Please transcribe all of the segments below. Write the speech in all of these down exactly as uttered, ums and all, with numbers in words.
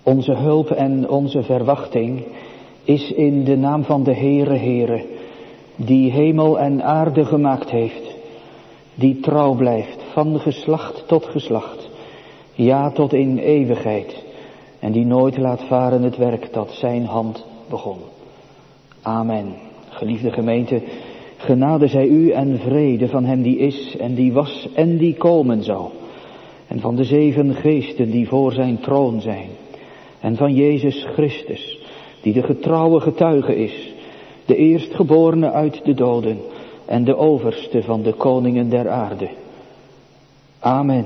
Onze hulp en onze verwachting is in de naam van de Heere Heere, die hemel en aarde gemaakt heeft, die trouw blijft van geslacht tot geslacht, ja tot in eeuwigheid, en die nooit laat varen het werk dat zijn hand begon. Amen. Geliefde gemeente, genade zij u en vrede van hem die is en die was en die komen zal. En van de zeven geesten die voor zijn troon zijn. En van Jezus Christus, die de getrouwe getuige is, de eerstgeborene uit de doden en de overste van de koningen der aarde. Amen.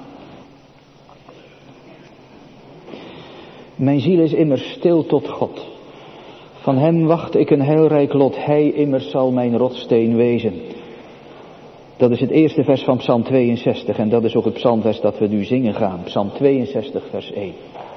Mijn ziel is immers stil tot God. Van hem wacht ik een heilrijk lot, hij immers zal mijn rotsteen wezen. Dat is het eerste vers van Psalm tweeënzestig en dat is ook het psalmvers dat we nu zingen gaan. Psalm tweeënzestig vers één.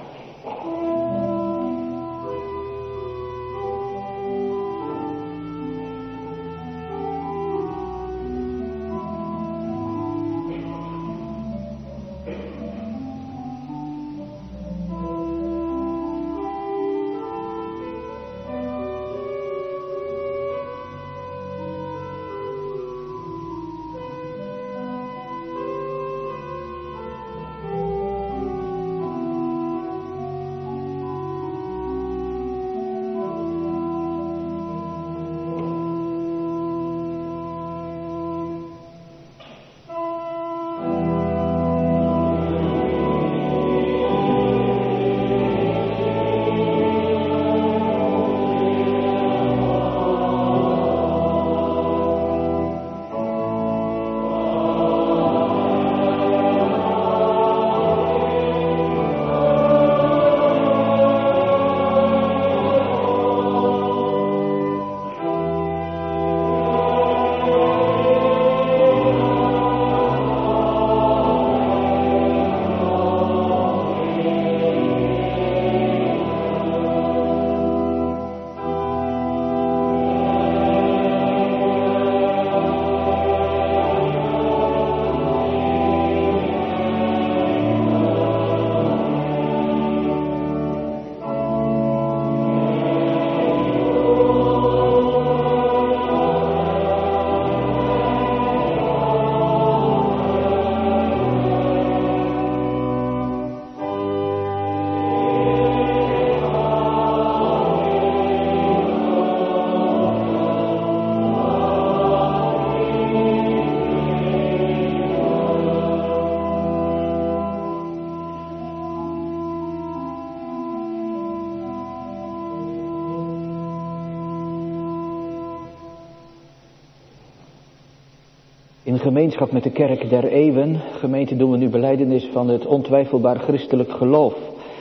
In gemeenschap met de kerk der eeuwen, gemeente, doen we nu belijdenis van het ontwijfelbaar christelijk geloof.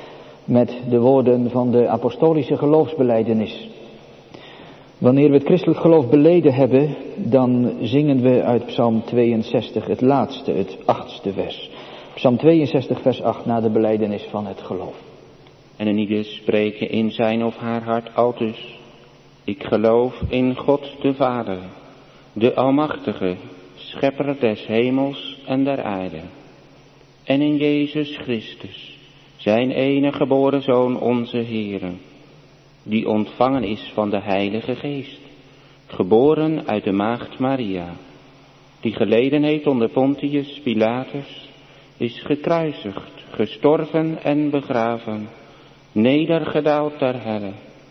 Met de woorden van de apostolische geloofsbelijdenis. Wanneer we het christelijk geloof beleden hebben, dan zingen we uit Psalm tweeënzestig het laatste, het achtste vers. Psalm tweeënzestig vers acht na de belijdenis van het geloof. En een ieder spreken in zijn of haar hart aldus. Ik geloof in God de Vader, de Almachtige, Schepper des hemels en der aarde. En in Jezus Christus, zijn enige geboren Zoon, onze Heere, die ontvangen is van de Heilige Geest, geboren uit de maagd Maria, die geleden heeft onder Pontius Pilatus, is gekruisigd, gestorven en begraven, nedergedaald ter helle,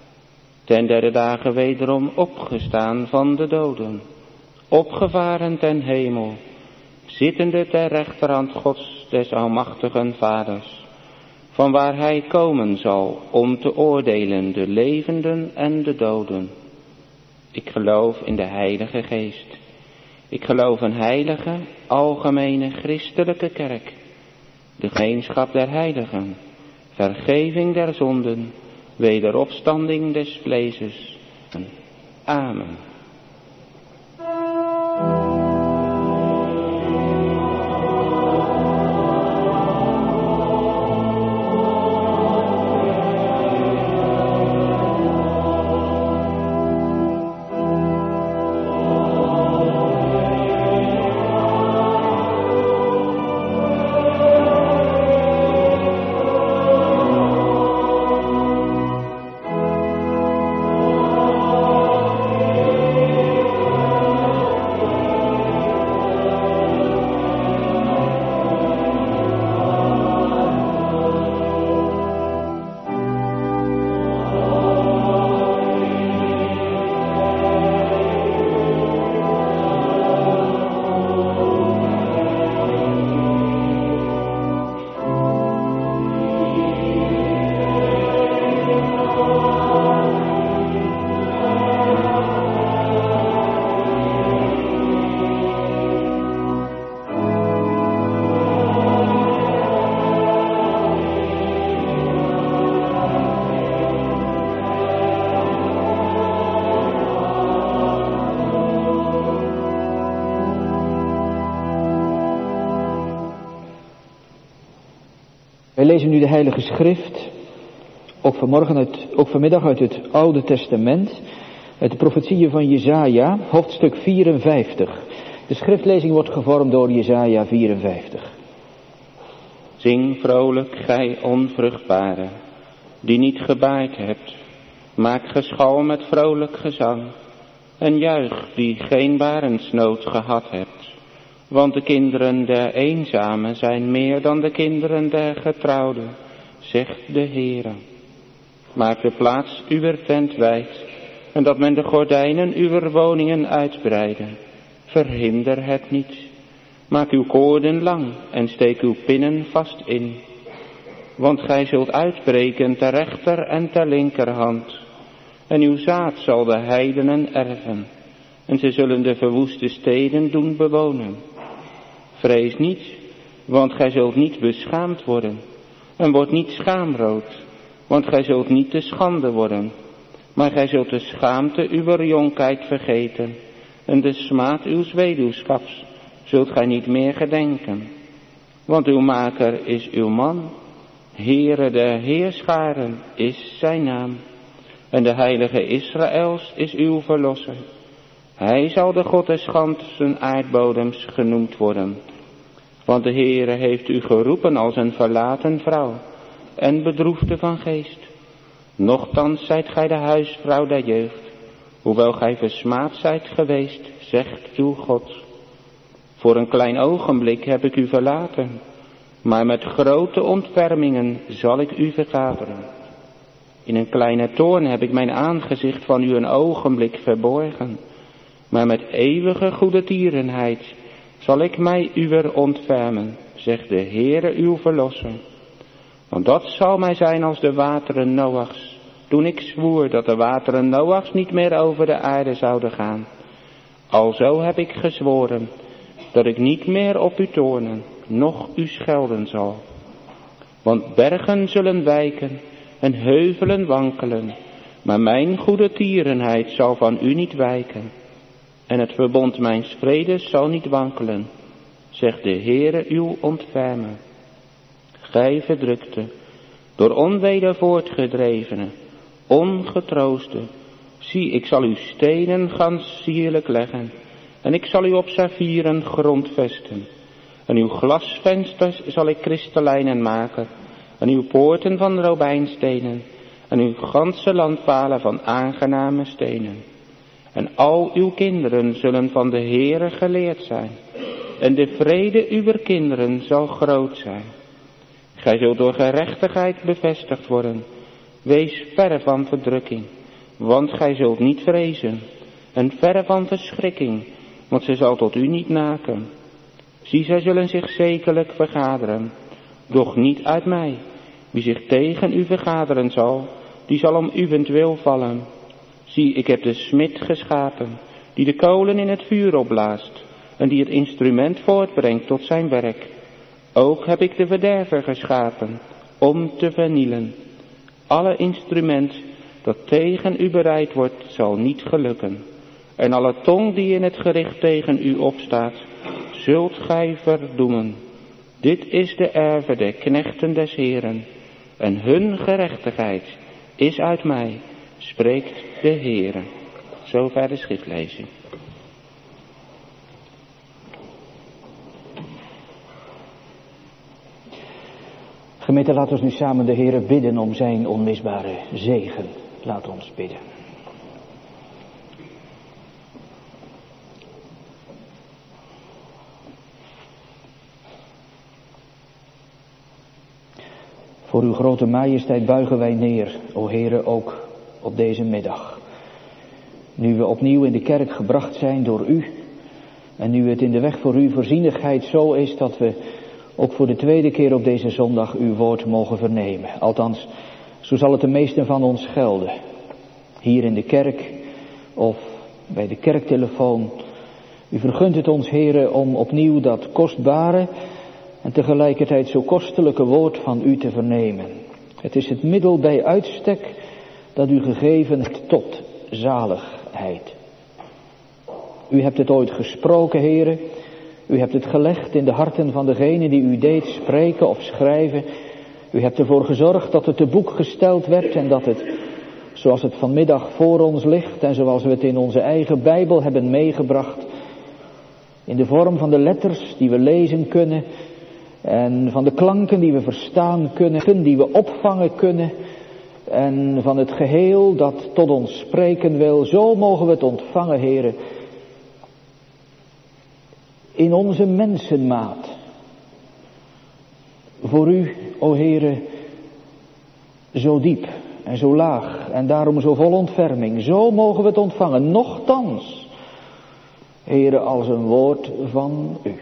ten derde dagen wederom opgestaan van de doden, opgevaren ten hemel, zittende ter rechterhand Gods des almachtigen Vaders, van waar hij komen zal om te oordelen de levenden en de doden. Ik geloof in de Heilige Geest. Ik geloof een heilige, algemene christelijke kerk, de gemeenschap der heiligen, vergeving der zonden, wederopstanding des vleeses. Amen. lezen nu de Heilige Schrift, ook vanmorgen, uit, ook vanmiddag uit het Oude Testament, uit de profetieën van Jesaja, hoofdstuk vierenvijftig. De schriftlezing wordt gevormd door Jesaja vierenvijftig. Zing vrolijk, gij onvruchtbare, die niet gebaaid hebt. Maak geschal met vrolijk gezang. En juich, die geen barensnood gehad hebt. Want de kinderen der eenzamen zijn meer dan de kinderen der getrouwden, zegt de Heere. Maak de plaats uwer tent wijd, en dat men de gordijnen uwer woningen uitbreide. Verhinder het niet. Maak uw koorden lang en steek uw pinnen vast in. Want gij zult uitbreken ter rechter en ter linkerhand. En uw zaad zal de heidenen erven. En ze zullen de verwoeste steden doen bewonen. Vrees niet, want gij zult niet beschaamd worden. En word niet schaamrood, want gij zult niet te schande worden. Maar gij zult de schaamte uwer jonkheid vergeten. En de smaad uws weduwschaps zult gij niet meer gedenken. Want uw maker is uw man, Heere der heerscharen is zijn naam. En de heilige Israëls is uw verlosser. Hij zal de God des ganzen aardbodems genoemd worden. Want de Heere heeft u geroepen als een verlaten vrouw en bedroefde van geest. Nochtans zijt gij de huisvrouw der jeugd, hoewel gij versmaad zijt geweest, zegt uw God. Voor een klein ogenblik heb ik u verlaten, maar met grote ontfermingen zal ik u vergaderen. In een kleine toorn heb ik mijn aangezicht van u een ogenblik verborgen, maar met eeuwige goedertierenheid zal ik mij uwer ontfermen, zegt de Heere uw verlosser. Want dat zal mij zijn als de wateren Noachs, toen ik zwoer dat de wateren Noachs niet meer over de aarde zouden gaan. Alzo heb ik gezworen dat ik niet meer op u toornen, noch u schelden zal. Want bergen zullen wijken en heuvelen wankelen, maar mijn goedertierenheid zal van u niet wijken. En het verbond mijns vredes zal niet wankelen, zegt de Heere uw ontfermer. Gij verdrukte, door onweder voortgedrevene, ongetrooste, zie, ik zal uw stenen gans sierlijk leggen, en ik zal u op saffieren grondvesten. En uw glasvensters zal ik kristallijnen maken, en uw poorten van robijnstenen, en uw ganse landpalen van aangename stenen. En al uw kinderen zullen van de Heere geleerd zijn, en de vrede uwer kinderen zal groot zijn. Gij zult door gerechtigheid bevestigd worden. Wees verre van verdrukking, want gij zult niet vrezen. En verre van verschrikking, want zij zal tot u niet naken. Zie, zij zullen zich zekerlijk vergaderen, doch niet uit mij. Wie zich tegen u vergaderen zal, die zal om uwentwil vallen. Zie, ik heb de smid geschapen, die de kolen in het vuur opblaast, en die het instrument voortbrengt tot zijn werk. Ook heb ik de verderver geschapen, om te vernielen. Alle instrument dat tegen u bereid wordt, zal niet gelukken. En alle tong die in het gericht tegen u opstaat, zult gij verdoemen. Dit is de erve der knechten des Heeren, en hun gerechtigheid is uit mij, spreekt de Heere. Zover de schriftlezing. Gemeente, laat ons nu samen de Heere bidden om zijn onmisbare zegen. Laat ons bidden. Voor uw grote majesteit buigen wij neer, o Heere, ook op deze middag. Nu we opnieuw in de kerk gebracht zijn door u, en nu het in de weg voor uw voorzienigheid zo is dat we ook voor de tweede keer op deze zondag uw woord mogen vernemen. Althans, zo zal het de meesten van ons gelden. Hier in de kerk of bij de kerktelefoon. U vergunt het ons, Heere, om opnieuw dat kostbare en tegelijkertijd zo kostelijke woord van u te vernemen. Het is het middel bij uitstek dat u gegeven hebt tot zaligheid. U hebt het ooit gesproken, Heere. U hebt het gelegd in de harten van degene die u deed spreken of schrijven. U hebt ervoor gezorgd dat het te boek gesteld werd en dat het, zoals het vanmiddag voor ons ligt en zoals we het in onze eigen Bijbel hebben meegebracht, in de vorm van de letters die we lezen kunnen en van de klanken die we verstaan kunnen, die we opvangen kunnen en van het geheel dat tot ons spreken wil, zo mogen we het ontvangen, Heere, in onze mensenmaat. Voor u, o Heere, zo diep en zo laag en daarom zo vol ontferming. Zo mogen we het ontvangen, nochtans, Heere, als een woord van u.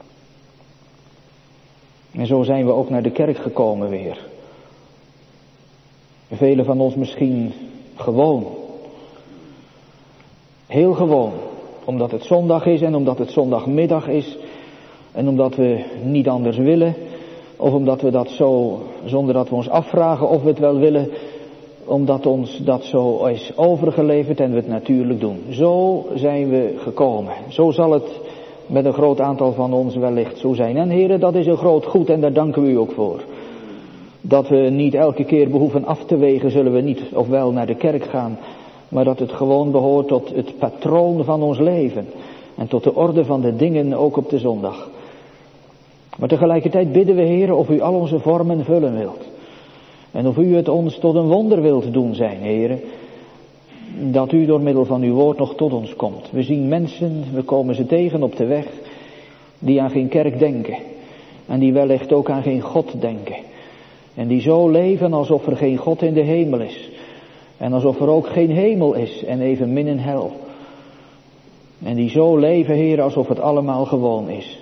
En zo zijn we ook naar de kerk gekomen weer. Velen van ons misschien gewoon. Heel gewoon. Omdat het zondag is en omdat het zondagmiddag is. En omdat we niet anders willen. Of omdat we dat zo, zonder dat we ons afvragen of we het wel willen. Omdat ons dat zo is overgeleverd en we het natuurlijk doen. Zo zijn we gekomen. Zo zal het met een groot aantal van ons wellicht zo zijn. En heren, dat is een groot goed en daar danken we u ook voor. Dat we niet elke keer behoeven af te wegen, zullen we niet of wel naar de kerk gaan. Maar dat het gewoon behoort tot het patroon van ons leven. En tot de orde van de dingen ook op de zondag. Maar tegelijkertijd bidden we, Heer, of u al onze vormen vullen wilt. En of u het ons tot een wonder wilt doen zijn, Heer. Dat u door middel van uw woord nog tot ons komt. We zien mensen, we komen ze tegen op de weg, die aan geen kerk denken. En die wellicht ook aan geen God denken. En die zo leven alsof er geen God in de hemel is. En alsof er ook geen hemel is en evenmin een hel. En die zo leven, Heer, alsof het allemaal gewoon is.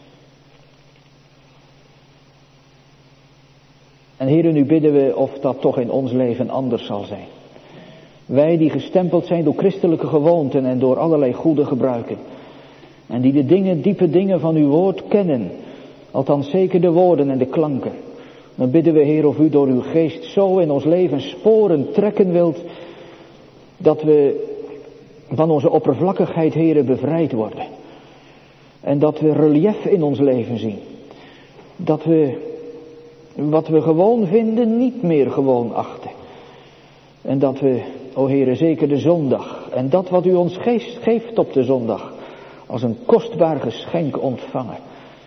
En Heer, nu bidden we of dat toch in ons leven anders zal zijn. Wij die gestempeld zijn door christelijke gewoonten en door allerlei goede gebruiken. En die de dingen, diepe dingen van uw woord kennen. Althans zeker de woorden en de klanken. Dan bidden we, Heer, of u door uw geest zo in ons leven sporen trekken wilt. Dat we van onze oppervlakkigheid, Heer, bevrijd worden. En dat we relief in ons leven zien. Dat we wat we gewoon vinden niet meer gewoon achten. En dat we, o Heere, zeker de zondag en dat wat u ons geest geeft op de zondag als een kostbaar geschenk ontvangen.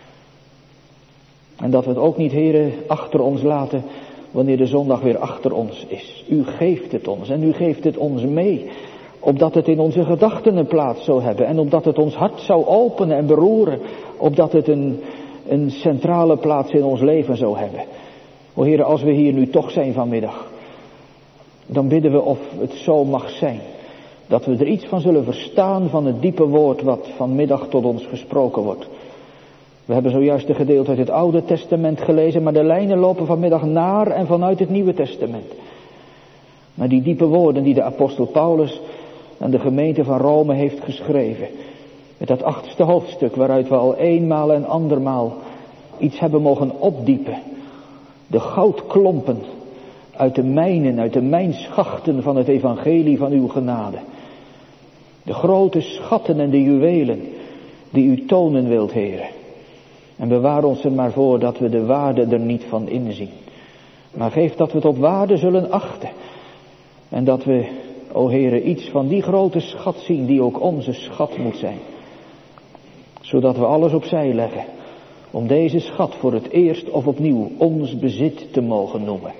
En dat we het ook niet, Heere, achter ons laten wanneer de zondag weer achter ons is. U geeft het ons en u geeft het ons mee, opdat het in onze gedachten een plaats zou hebben en opdat het ons hart zou openen en beroeren, opdat het een, een centrale plaats in ons leven zou hebben. O Heere, als we hier nu toch zijn vanmiddag, dan bidden we of het zo mag zijn, dat we er iets van zullen verstaan van het diepe woord wat vanmiddag tot ons gesproken wordt. We hebben zojuist een gedeelte uit het Oude Testament gelezen, maar de lijnen lopen vanmiddag naar en vanuit het Nieuwe Testament. Maar die diepe woorden die de apostel Paulus aan de gemeente van Rome heeft geschreven, met dat achtste hoofdstuk waaruit we al eenmaal en andermaal iets hebben mogen opdiepen. De goudklompen uit de mijnen, uit de mijnschachten van het evangelie van uw genade. De grote schatten en de juwelen die u tonen wilt, Heere. En bewaar ons er maar voor dat we de waarde er niet van inzien. Maar geef dat we het op waarde zullen achten. En dat we, o Heere, iets van die grote schat zien die ook onze schat moet zijn. Zodat we alles opzij leggen. Om deze schat voor het eerst of opnieuw ons bezit te mogen noemen.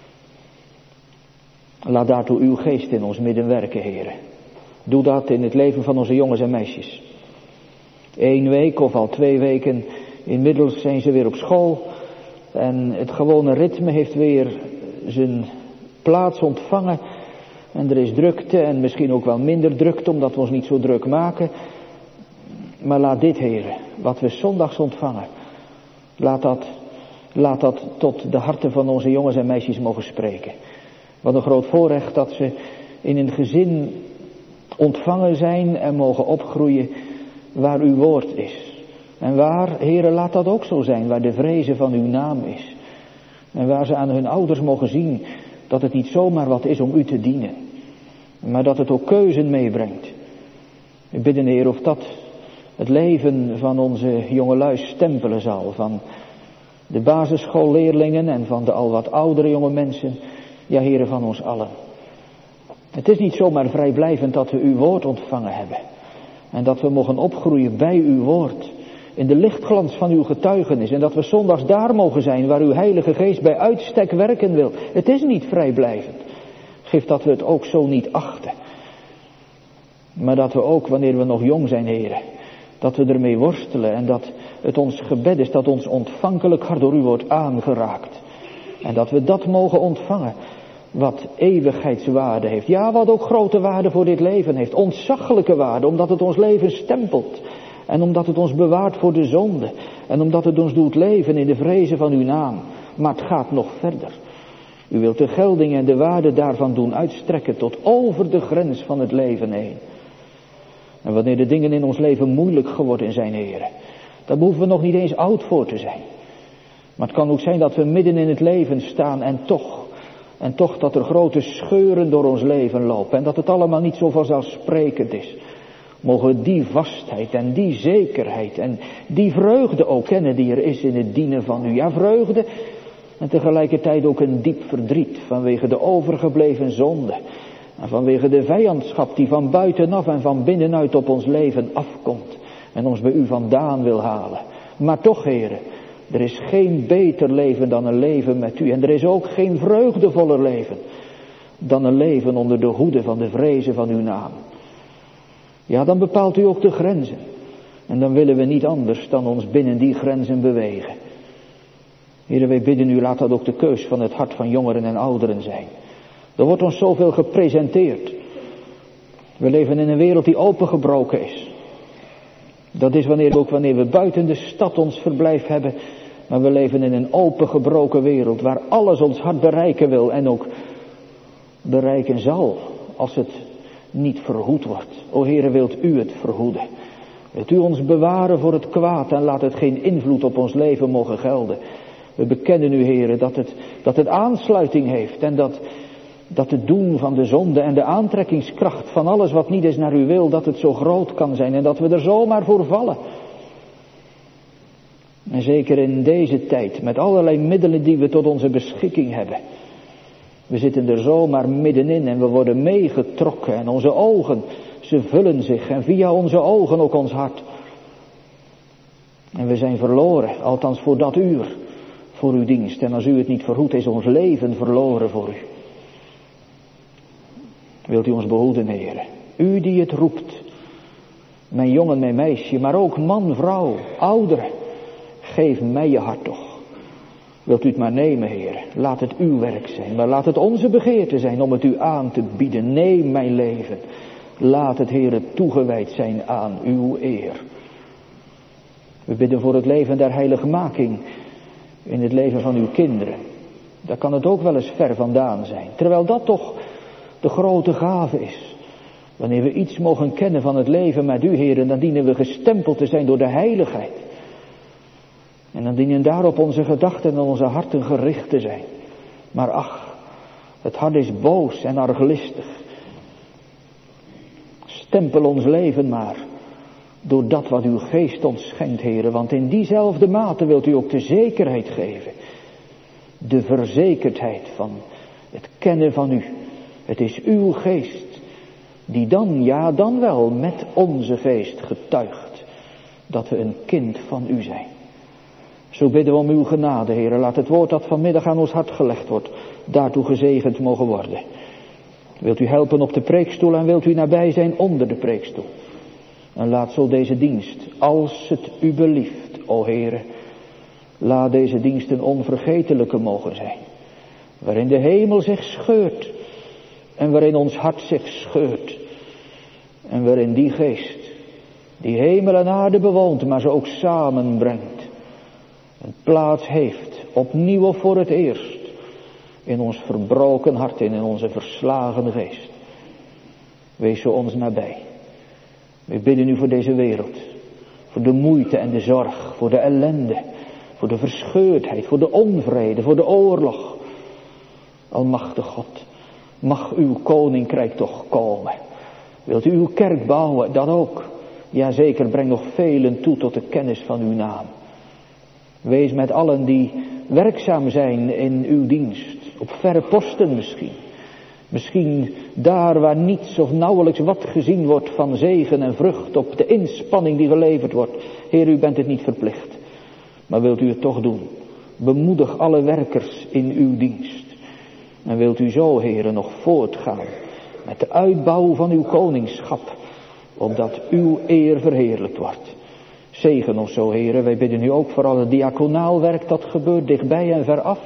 Laat daartoe uw geest in ons midden werken, Heere. Doe dat in het leven van onze jongens en meisjes. Eén week of al twee weken, inmiddels zijn ze weer op school. En het gewone ritme heeft weer zijn plaats ontvangen. En er is drukte en misschien ook wel minder drukte, omdat we ons niet zo druk maken. Maar laat dit, Heere, wat we zondags ontvangen, laat dat, laat dat tot de harten van onze jongens en meisjes mogen spreken. Wat een groot voorrecht dat ze in een gezin ontvangen zijn en mogen opgroeien waar uw woord is. En waar, Heere, laat dat ook zo zijn, waar de vrezen van uw naam is. En waar ze aan hun ouders mogen zien dat het niet zomaar wat is om u te dienen, maar dat het ook keuzen meebrengt. Ik bid, Heer, of dat het leven van onze jongelui stempelen zal, van de basisschoolleerlingen en van de al wat oudere jonge mensen. Ja, Heere, van ons allen. Het is niet zomaar vrijblijvend dat we uw woord ontvangen hebben. En dat we mogen opgroeien bij uw woord. In de lichtglans van uw getuigenis. En dat we zondags daar mogen zijn waar uw Heilige Geest bij uitstek werken wil. Het is niet vrijblijvend. Geef dat we het ook zo niet achten. Maar dat we ook, wanneer we nog jong zijn, Heere, dat we ermee worstelen. En dat het ons gebed is dat ons ontvankelijk hart door u wordt aangeraakt. En dat we dat mogen ontvangen. Wat eeuwigheidswaarde heeft. Ja, wat ook grote waarde voor dit leven heeft. Ontzaglijke waarde, omdat het ons leven stempelt. En omdat het ons bewaart voor de zonde. En omdat het ons doet leven in de vrezen van uw naam. Maar het gaat nog verder. U wilt de gelding en de waarde daarvan doen uitstrekken tot over de grens van het leven heen. En wanneer de dingen in ons leven moeilijk geworden zijn, Heere, daar hoeven we nog niet eens oud voor te zijn. Maar het kan ook zijn dat we midden in het leven staan en toch, en toch dat er grote scheuren door ons leven lopen. En dat het allemaal niet zo vanzelfsprekend is. Mogen we die vastheid en die zekerheid en die vreugde ook kennen die er is in het dienen van u. Ja, vreugde en tegelijkertijd ook een diep verdriet vanwege de overgebleven zonde. En vanwege de vijandschap die van buitenaf en van binnenuit op ons leven afkomt. En ons bij u vandaan wil halen. Maar toch, Heere, er is geen beter leven dan een leven met u. En er is ook geen vreugdevoller leven dan een leven onder de hoede van de vrezen van uw naam. Ja, dan bepaalt u ook de grenzen. En dan willen we niet anders dan ons binnen die grenzen bewegen. Heere, wij bidden u, laat dat ook de keus van het hart van jongeren en ouderen zijn. Er wordt ons zoveel gepresenteerd. We leven in een wereld die opengebroken is. Dat is wanneer ook wanneer we buiten de stad ons verblijf hebben. Maar we leven in een opengebroken wereld waar alles ons hart bereiken wil en ook bereiken zal als het niet verhoed wordt. O Heere, wilt u het verhoeden? Wilt u ons bewaren voor het kwaad en laat het geen invloed op ons leven mogen gelden? We bekennen u, Heere, dat het, dat het aansluiting heeft en dat, dat het doen van de zonde en de aantrekkingskracht van alles wat niet is naar uw wil, dat het zo groot kan zijn en dat we er zomaar voor vallen. En zeker in deze tijd, met allerlei middelen die we tot onze beschikking hebben. We zitten er zomaar middenin en we worden meegetrokken en onze ogen, ze vullen zich en via onze ogen ook ons hart. En we zijn verloren, althans voor dat uur, voor uw dienst. En als u het niet verhoedt, is ons leven verloren voor u. Wilt u ons behoeden, Heere? U die het roept, mijn jongen, mijn meisje, maar ook man, vrouw, ouderen. Geef mij je hart toch. Wilt u het maar nemen, Heer. Laat het uw werk zijn. Maar laat het onze begeerte zijn om het u aan te bieden. Neem mijn leven. Laat het, Heer, toegewijd zijn aan uw eer. We bidden voor het leven der heiligmaking in het leven van uw kinderen. Daar kan het ook wel eens ver vandaan zijn. Terwijl dat toch de grote gave is. Wanneer we iets mogen kennen van het leven met u, Heer, dan dienen we gestempeld te zijn door de heiligheid. En dan dienen daarop onze gedachten en onze harten gericht te zijn. Maar ach, het hart is boos en arglistig. Stempel ons leven maar door dat wat uw geest ons schenkt, Heere. Want in diezelfde mate wilt u ook de zekerheid geven. De verzekerdheid van het kennen van u. Het is uw geest die dan, ja dan wel, met onze geest getuigt dat we een kind van u zijn. Zo bidden we om uw genade, Heere. Laat het woord dat vanmiddag aan ons hart gelegd wordt, daartoe gezegend mogen worden. Wilt u helpen op de preekstoel en wilt u nabij zijn onder de preekstoel. En laat zo deze dienst, als het u belieft, o Heere, laat deze dienst een onvergetelijke mogen zijn. Waarin de hemel zich scheurt en waarin ons hart zich scheurt. En waarin die geest, die hemel en aarde bewoont, maar ze ook samenbrengt. Een plaats heeft, opnieuw of voor het eerst, in ons verbroken hart en in onze verslagen geest. Wees zo ons nabij. We bidden u voor deze wereld, voor de moeite en de zorg, voor de ellende, voor de verscheurdheid, voor de onvrede, voor de oorlog. Almachtig God, mag uw koninkrijk toch komen. Wilt u uw kerk bouwen, dat ook. Jazeker, breng nog velen toe tot de kennis van uw naam. Wees met allen die werkzaam zijn in uw dienst, op verre posten misschien. Misschien daar waar niets of nauwelijks wat gezien wordt van zegen en vrucht op de inspanning die geleverd wordt. Heer, u bent het niet verplicht, maar wilt u het toch doen. Bemoedig alle werkers in uw dienst. En wilt u zo, Heere, nog voortgaan met de uitbouw van uw koningschap, opdat uw eer verheerlijkt wordt. Zegen ons zo, Heere. Wij bidden u ook voor al het diaconaal werk dat gebeurt dichtbij en veraf.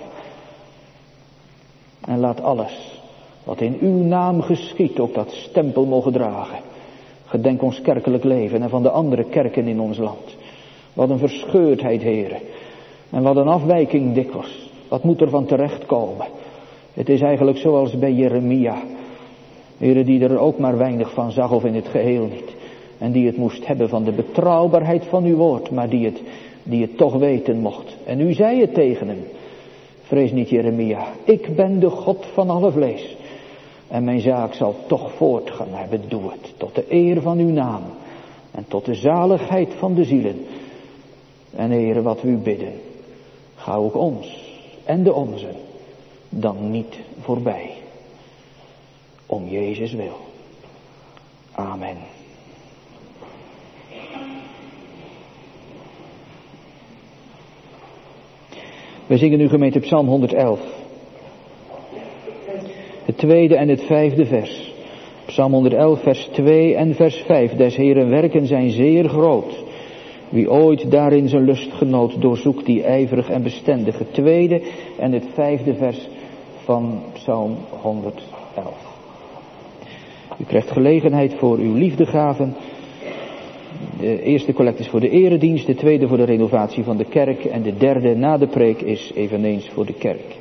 En laat alles wat in uw naam geschiet ook dat stempel mogen dragen. Gedenk ons kerkelijk leven en van de andere kerken in ons land. Wat een verscheurdheid, Heere. En wat een afwijking dikwijls. Wat moet er van terechtkomen? Het is eigenlijk zoals bij Jeremia. Heere, die er ook maar weinig van zag of in het geheel niet. En die het moest hebben van de betrouwbaarheid van uw woord. Maar die het, die het toch weten mocht. En u zei het tegen hem. Vrees niet, Jeremia. Ik ben de God van alle vlees. En mijn zaak zal toch voortgaan. Maar bedoel het. Tot de eer van uw naam. En tot de zaligheid van de zielen. En Heere, wat we u bidden. Ga ook ons en de onze dan niet voorbij. Om Jezus wil. Amen. We zingen nu gemeente Psalm honderdelf. Het tweede en het vijfde vers. Psalm honderdelf vers twee en vers vijf. Des Heeren werken zijn zeer groot. Wie ooit daarin zijn lustgenoot doorzoekt, die ijverig en bestendig. Het tweede en het vijfde vers van Psalm honderdelf. U krijgt gelegenheid voor uw liefdegaven. De eerste collecte is voor de eredienst, de tweede voor de renovatie van de kerk en de derde na de preek is eveneens voor de kerk.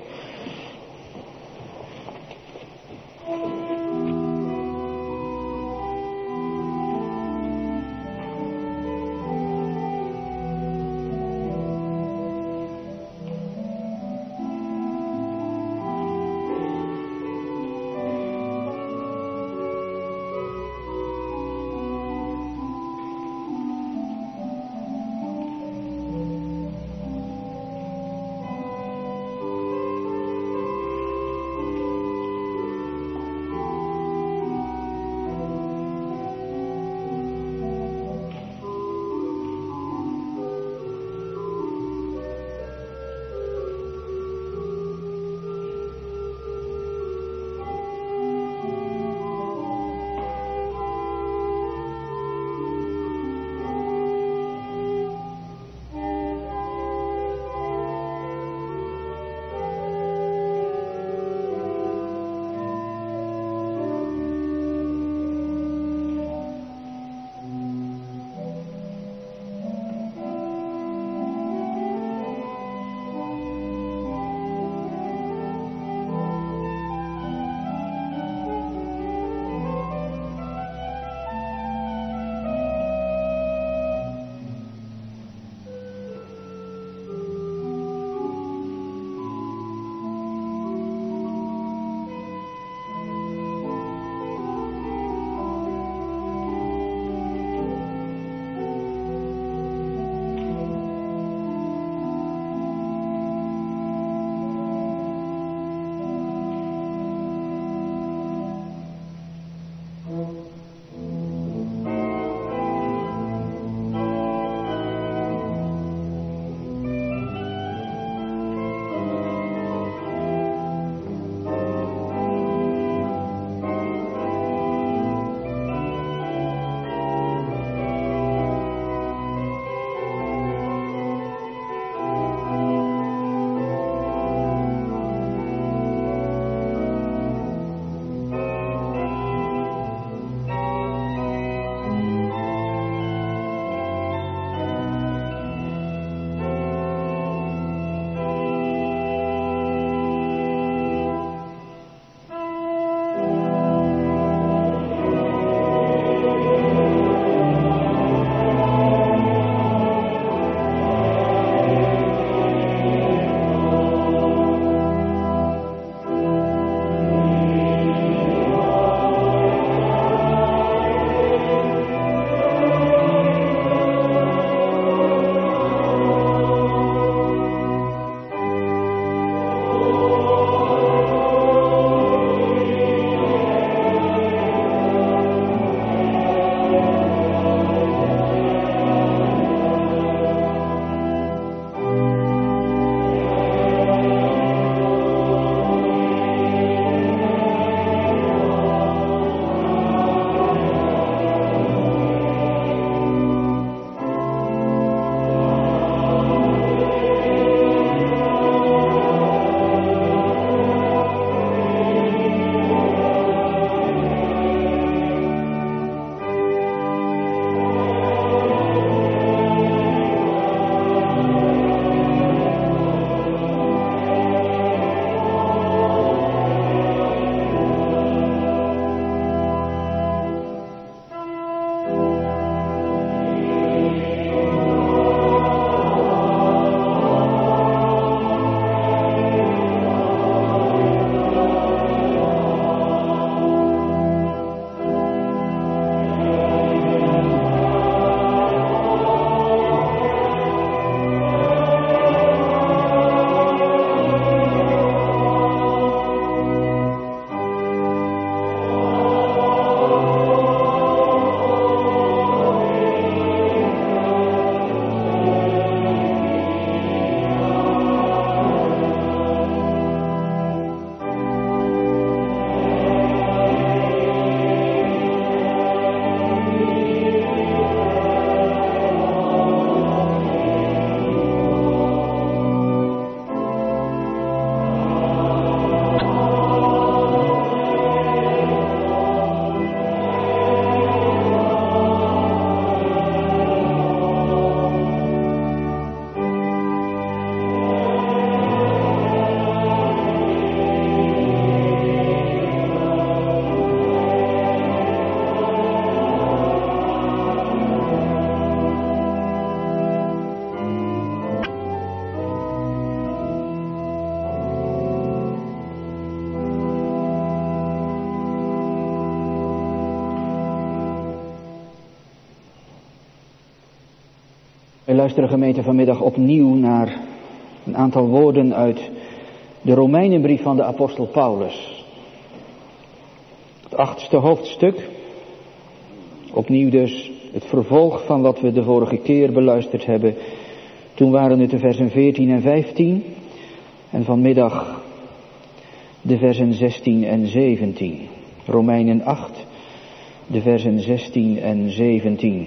We luisteren gemeente vanmiddag opnieuw naar een aantal woorden uit de Romeinenbrief van de apostel Paulus. Het achtste hoofdstuk. Opnieuw dus het vervolg van wat we de vorige keer beluisterd hebben. Toen waren het de versen veertien en vijftien. En vanmiddag de versen zestien en zeventien. Romeinen acht, de versen zestien en zeventien.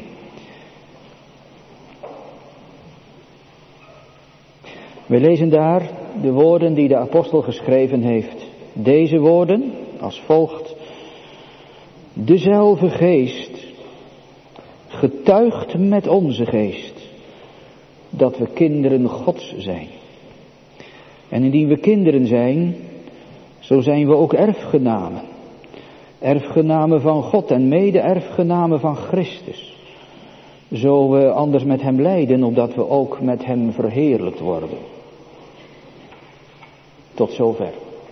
We lezen daar de woorden die de apostel geschreven heeft. Deze woorden als volgt. Dezelfde geest getuigt met onze geest dat we kinderen Gods zijn. En indien we kinderen zijn, zo zijn we ook erfgenamen. Erfgenamen van God en mede-erfgenamen van Christus. Zo we anders met hem lijden, opdat we ook met hem verheerlijkt worden. Tot zover.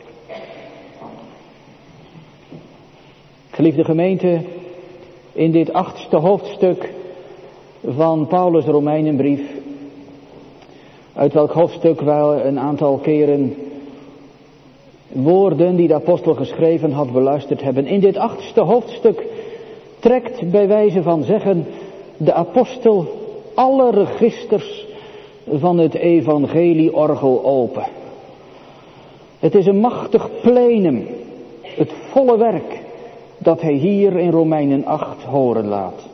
Geliefde gemeente, in dit achtste hoofdstuk van Paulus' Romeinenbrief, uit welk hoofdstuk we een aantal keren woorden die de apostel geschreven had beluisterd hebben. In dit achtste hoofdstuk trekt bij wijze van zeggen de apostel alle registers van het evangelieorgel open. Het is een machtig plenum, het volle werk dat hij hier in Romeinen acht horen laat.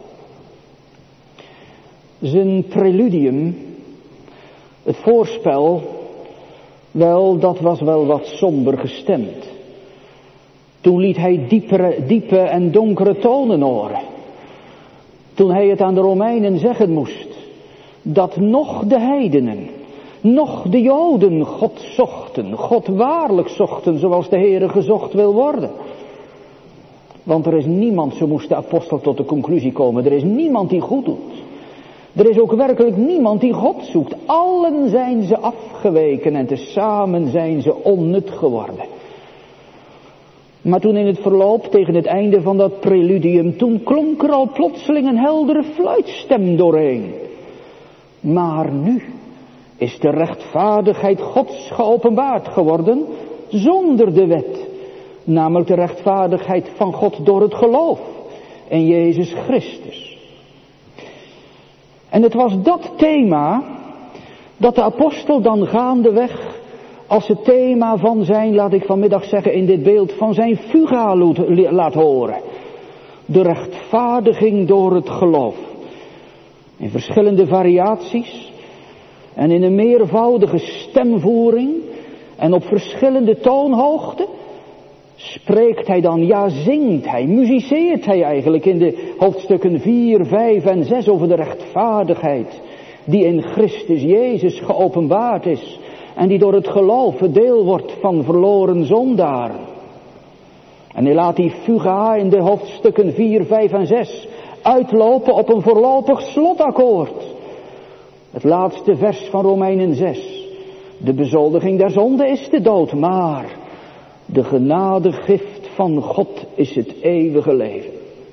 Zijn preludium, het voorspel, wel, dat was wel wat somber gestemd. Toen liet hij diepere, diepe en donkere tonen horen. Toen hij het aan de Romeinen zeggen moest, dat nog de heidenen, nog de Joden God zochten, God waarlijk zochten, zoals de Heere gezocht wil worden. Want er is niemand, zo moest de apostel tot de conclusie komen, er is niemand die goed doet. Er is ook werkelijk niemand die God zoekt. Allen zijn ze afgeweken en tezamen zijn ze onnut geworden. Maar toen in het verloop tegen het einde van dat preludium, toen klonk er al plotseling een heldere fluitstem doorheen. Maar nu is de rechtvaardigheid Gods geopenbaard geworden zonder de wet. Namelijk de rechtvaardigheid van God door het geloof in Jezus Christus. En het was dat thema dat de apostel dan gaandeweg als het thema van zijn, laat ik vanmiddag zeggen in dit beeld, van zijn fuga laat horen. De rechtvaardiging door het geloof. In verschillende variaties en in een meervoudige stemvoering en op verschillende toonhoogten spreekt hij dan, ja zingt hij, muziceert hij eigenlijk in de hoofdstukken vier, vijf en zes over de rechtvaardigheid die in Christus Jezus geopenbaard is en die door het geloof het deel wordt van verloren zondaren. En hij laat die fuga in de hoofdstukken vier, vijf en zes uitlopen op een voorlopig slotakkoord. Het laatste vers van Romeinen zes. De bezoldiging der zonde is de dood, maar de genadegift van God is het eeuwige leven.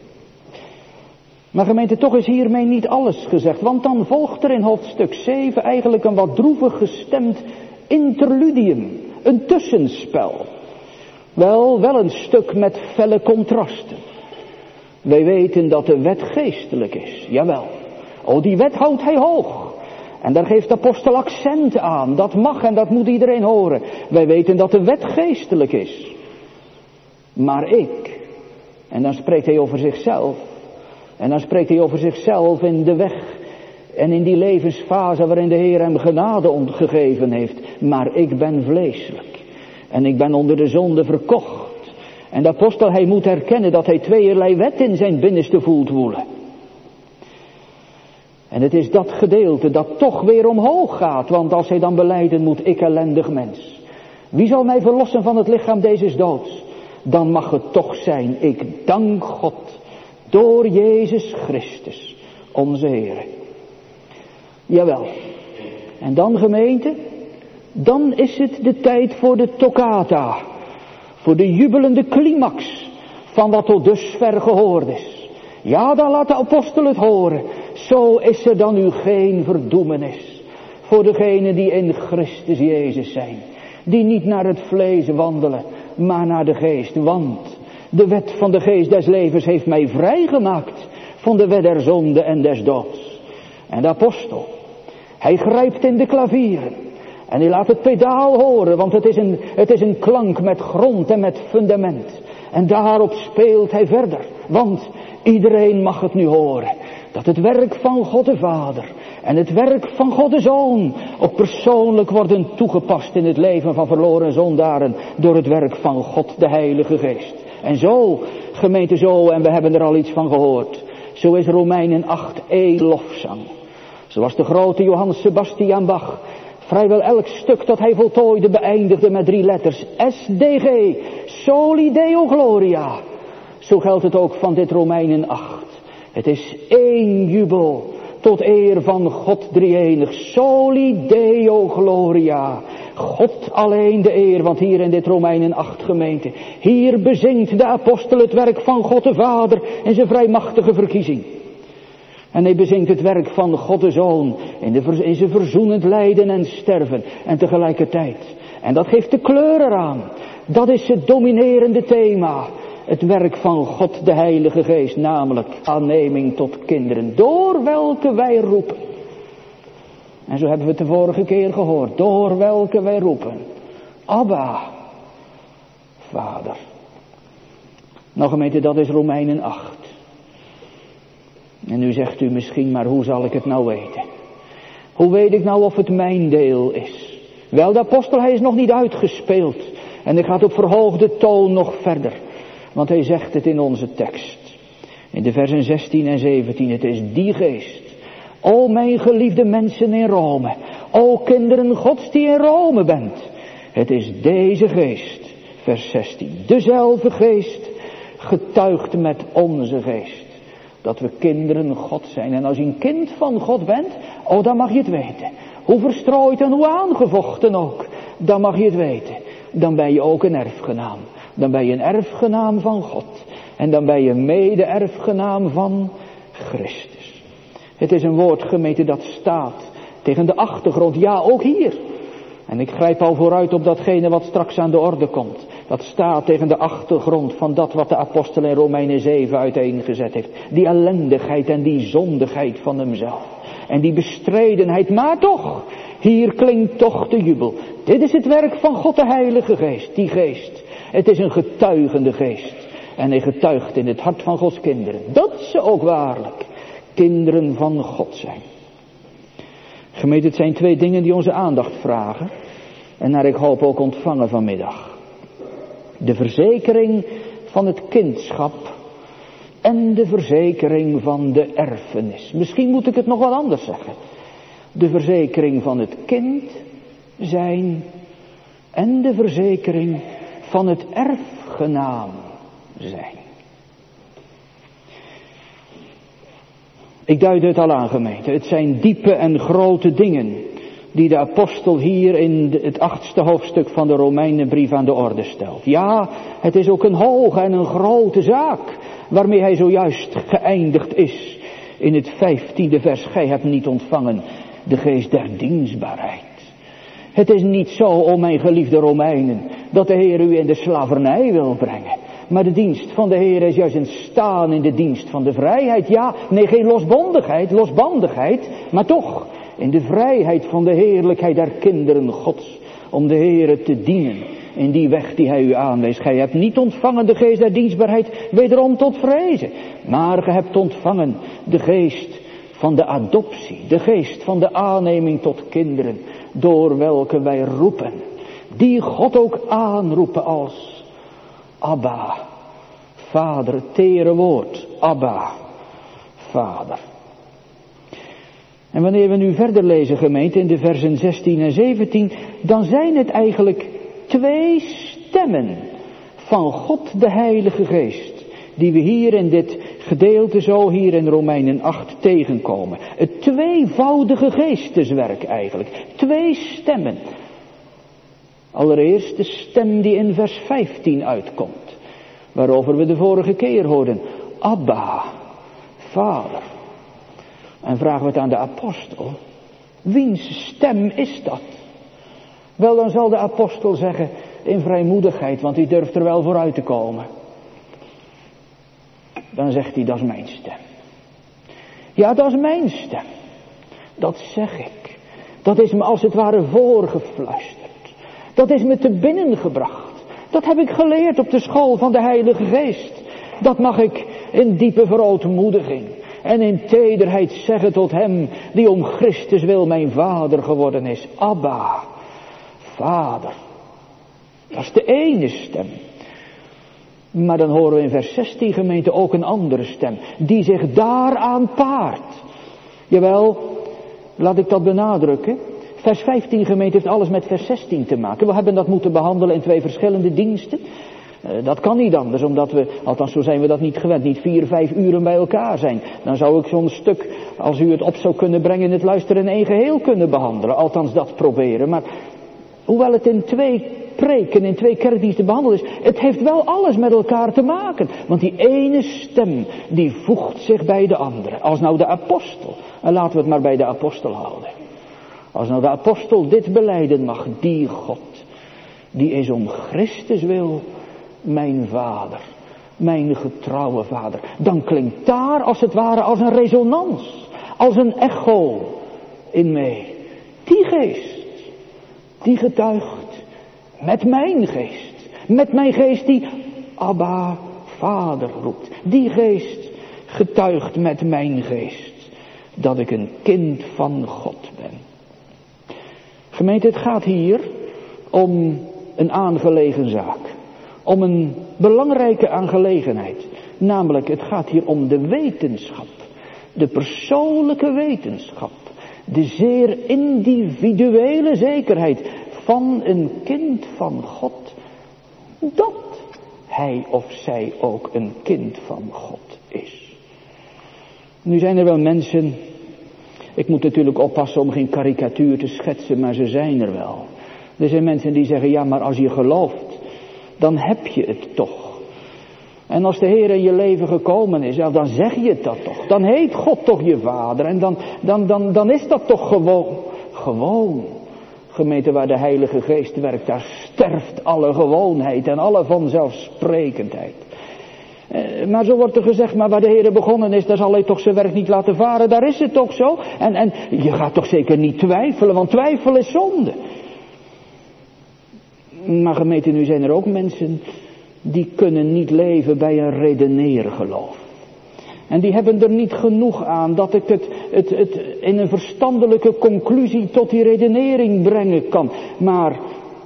Maar gemeente, toch is hiermee niet alles gezegd. Want dan volgt er in hoofdstuk zeven eigenlijk een wat droevig gestemd interludium. Een tussenspel. Wel, wel een stuk met felle contrasten. Wij weten dat de wet geestelijk is. Jawel. Oh, die wet houdt hij hoog. En daar geeft de apostel accent aan. Dat mag en dat moet iedereen horen. Wij weten dat de wet geestelijk is. Maar ik. En dan spreekt hij over zichzelf. En dan spreekt hij over zichzelf in de weg. En in die levensfase waarin de Heer hem genade ontgegeven heeft. Maar ik ben vleeselijk. En ik ben onder de zonde verkocht. En de apostel, hij moet herkennen dat hij tweeërlei wet in zijn binnenste voelt woelen. En het is dat gedeelte dat toch weer omhoog gaat. Want als hij dan belijden moet, ik ellendig mens. Wie zal mij verlossen van het lichaam deze doods? Dan mag het toch zijn, ik dank God. Door Jezus Christus, onze Heer. Jawel. En dan gemeente, dan is het de tijd voor de toccata. Voor de jubelende climax van wat tot dusver gehoord is. Ja, dan laat de apostel het horen. Zo is er dan nu geen verdoemenis voor degenen die in Christus Jezus zijn. Die niet naar het vlees wandelen, maar naar de geest. Want de wet van de geest des levens heeft mij vrijgemaakt van de wet der zonde en des doods. En de apostel, hij grijpt in de klavieren. En hij laat het pedaal horen, want het is, een, het is een klank met grond en met fundament. En daarop speelt hij verder. Want iedereen mag het nu horen. Dat het werk van God de Vader en het werk van God de Zoon ook persoonlijk worden toegepast in het leven van verloren zondaren door het werk van God de Heilige Geest. En zo, gemeente zo, en we hebben er al iets van gehoord. Zo is Romeinen acht één lofzang. Zoals de grote Johann Sebastian Bach vrijwel elk stuk dat hij voltooide beëindigde met drie letters. S D G, Soli Deo Gloria. Zo geldt het ook van dit Romeinen acht. Het is één jubel tot eer van God drie-enig. Soli Deo Gloria. God alleen de eer, want hier in dit Romeinen acht gemeente, hier bezingt de apostel het werk van God de Vader in zijn vrijmachtige verkiezing. En hij bezingt het werk van God de Zoon in, de, in zijn verzoenend lijden en sterven en tegelijkertijd. En dat geeft de kleur eraan. Dat is het dominerende thema. Het werk van God de Heilige Geest, namelijk aanneming tot kinderen, door welke wij roepen. En zo hebben we het de vorige keer gehoord, door welke wij roepen. Abba, Vader. Nou gemeente, dat is Romeinen acht. En nu zegt u misschien, maar hoe zal ik het nou weten? Hoe weet ik nou of het mijn deel is? Wel, de apostel, hij is nog niet uitgespeeld. En hij gaat op verhoogde toon nog verder. Want hij zegt het in onze tekst. In de versen zestien en zeventien. Het is die geest. O mijn geliefde mensen in Rome. O kinderen Gods die in Rome bent. Het is deze geest. Vers zestien. Dezelfde geest getuigt met onze geest. Dat we kinderen God zijn. En als je een kind van God bent, oh dan mag je het weten. Hoe verstrooid en hoe aangevochten ook. Dan mag je het weten. Dan ben je ook een erfgenaam. Dan ben je een erfgenaam van God. En dan ben je mede-erfgenaam van Christus. Het is een woord, gemeente, dat staat tegen de achtergrond. Ja, ook hier. En ik grijp al vooruit op datgene wat straks aan de orde komt. Dat staat tegen de achtergrond van dat wat de apostel in Romeinen zeven uiteengezet heeft. Die ellendigheid en die zondigheid van hemzelf. En die bestredenheid, maar toch, hier klinkt toch de jubel. Dit is het werk van God de Heilige Geest, die geest. Het is een getuigende geest. En hij getuigt in het hart van Gods kinderen. Dat ze ook waarlijk kinderen van God zijn. Gemeente, het zijn twee dingen die onze aandacht vragen. En naar ik hoop ook ontvangen vanmiddag. De verzekering van het kindschap. En de verzekering van de erfenis. Misschien moet ik het nog wel anders zeggen. De verzekering van het kind zijn. En de verzekering van het erfgenaam zijn. Ik duid het al aan, gemeente. Het zijn diepe en grote dingen die de apostel hier in het achtste hoofdstuk van de Romeinenbrief aan de orde stelt. Ja, het is ook een hoge en een grote zaak waarmee hij zojuist geëindigd is in het vijftiende vers. Gij hebt niet ontvangen de geest der dienstbaarheid. Het is niet zo, o mijn geliefde Romeinen, dat de Heer u in de slavernij wil brengen. Maar de dienst van de Heer is juist een staan in de dienst van de vrijheid. Ja, nee, geen losbandigheid, losbandigheid, maar toch in de vrijheid van de heerlijkheid der kinderen Gods. Om de Heer te dienen in die weg die hij u aanwees. Gij hebt niet ontvangen de geest der dienstbaarheid wederom tot vrezen. Maar ge hebt ontvangen de geest van de adoptie. De geest van de aanneming tot kinderen. Door welke wij roepen. Die God ook aanroepen als Abba, Vader, het tere woord, Abba, Vader. En wanneer we nu verder lezen, gemeente, in de versen zestien en zeventien, dan zijn het eigenlijk twee stemmen van God de Heilige Geest, die we hier in dit gedeelte zo hier in Romeinen acht tegenkomen. Het tweevoudige geesteswerk eigenlijk, twee stemmen. Allereerst de stem die in vers vijftien uitkomt. Waarover we de vorige keer hoorden. Abba, Vader. En vragen we het aan de apostel. Wiens stem is dat? Wel, dan zal de apostel zeggen in vrijmoedigheid, want hij durft er wel vooruit te komen. Dan zegt hij, dat is mijn stem. Ja, dat is mijn stem. Dat zeg ik. Dat is me als het ware voorgefluisterd. Dat is me te binnen gebracht. Dat heb ik geleerd op de school van de Heilige Geest. Dat mag ik in diepe verootmoediging en in tederheid zeggen tot hem die om Christus wil mijn vader geworden is. Abba, Vader. Dat is de ene stem. Maar dan horen we in vers zestien gemeente ook een andere stem. Die zich daaraan paart. Jawel, laat ik dat benadrukken. Vers vijftien gemeente heeft alles met vers zestien te maken. We hebben dat moeten behandelen in twee verschillende diensten. Uh, dat kan niet anders, omdat we, althans zo zijn we dat niet gewend, niet vier, vijf uren bij elkaar zijn. Dan zou ik zo'n stuk, als u het op zou kunnen brengen in het luisteren, in één geheel kunnen behandelen. Althans dat proberen. Maar hoewel het in twee preken, in twee kerkdiensten behandeld is, het heeft wel alles met elkaar te maken. Want die ene stem, die voegt zich bij de andere. Als nou de apostel, en laten we het maar bij de apostel houden. Als nou de apostel dit belijden mag, die God, die is om Christus wil mijn vader, mijn getrouwe vader. Dan klinkt daar als het ware als een resonans, als een echo in mij. Die geest, die getuigt met mijn geest, met mijn geest die Abba, Vader roept. Die geest getuigt met mijn geest dat ik een kind van God ben. Gemeente, het gaat hier om een aangelegen zaak. Om een belangrijke aangelegenheid. Namelijk, het gaat hier om de wetenschap. De persoonlijke wetenschap. De zeer individuele zekerheid van een kind van God. Dat hij of zij ook een kind van God is. Nu zijn er wel mensen. Ik moet natuurlijk oppassen om geen karikatuur te schetsen, maar ze zijn er wel. Er zijn mensen die zeggen, ja, maar als je gelooft, dan heb je het toch. En als de Heer in je leven gekomen is, ja, dan zeg je dat toch. Dan heet God toch je vader. En dan, dan, dan, dan is dat toch gewoon. Gewoon. Gemeente waar de Heilige Geest werkt, daar sterft alle gewoonheid en alle vanzelfsprekendheid. Eh, maar zo wordt er gezegd, maar waar de Heer begonnen is, daar zal hij toch zijn werk niet laten varen. Daar is het toch zo. En, en je gaat toch zeker niet twijfelen, want twijfel is zonde. Maar gemeente, nu zijn er ook mensen die kunnen niet leven bij een redeneergeloof. En die hebben er niet genoeg aan dat ik het, het, het in een verstandelijke conclusie tot die redenering brengen kan. Maar